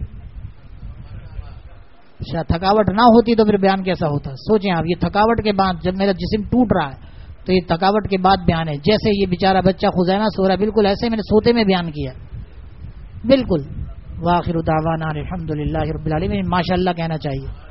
Speaker 1: اچھا تھکاوٹ نہ ہوتی تو پھر بیان کیسا ہوتا. سوچیں آپ, یہ تھکاوٹ کے بعد جب میرا جسم ٹوٹ رہا ہے تو یہ تھکاوٹ کے بعد بیان ہے. جیسے یہ بیچارہ بچہ خزینہ سو رہا ہے, بالکل ایسے میں نے سوتے میں بیان کیا بالکل. وآخر دعوانا الحمدللہ رب العالمین. ماشاءاللہ کہنا چاہیے.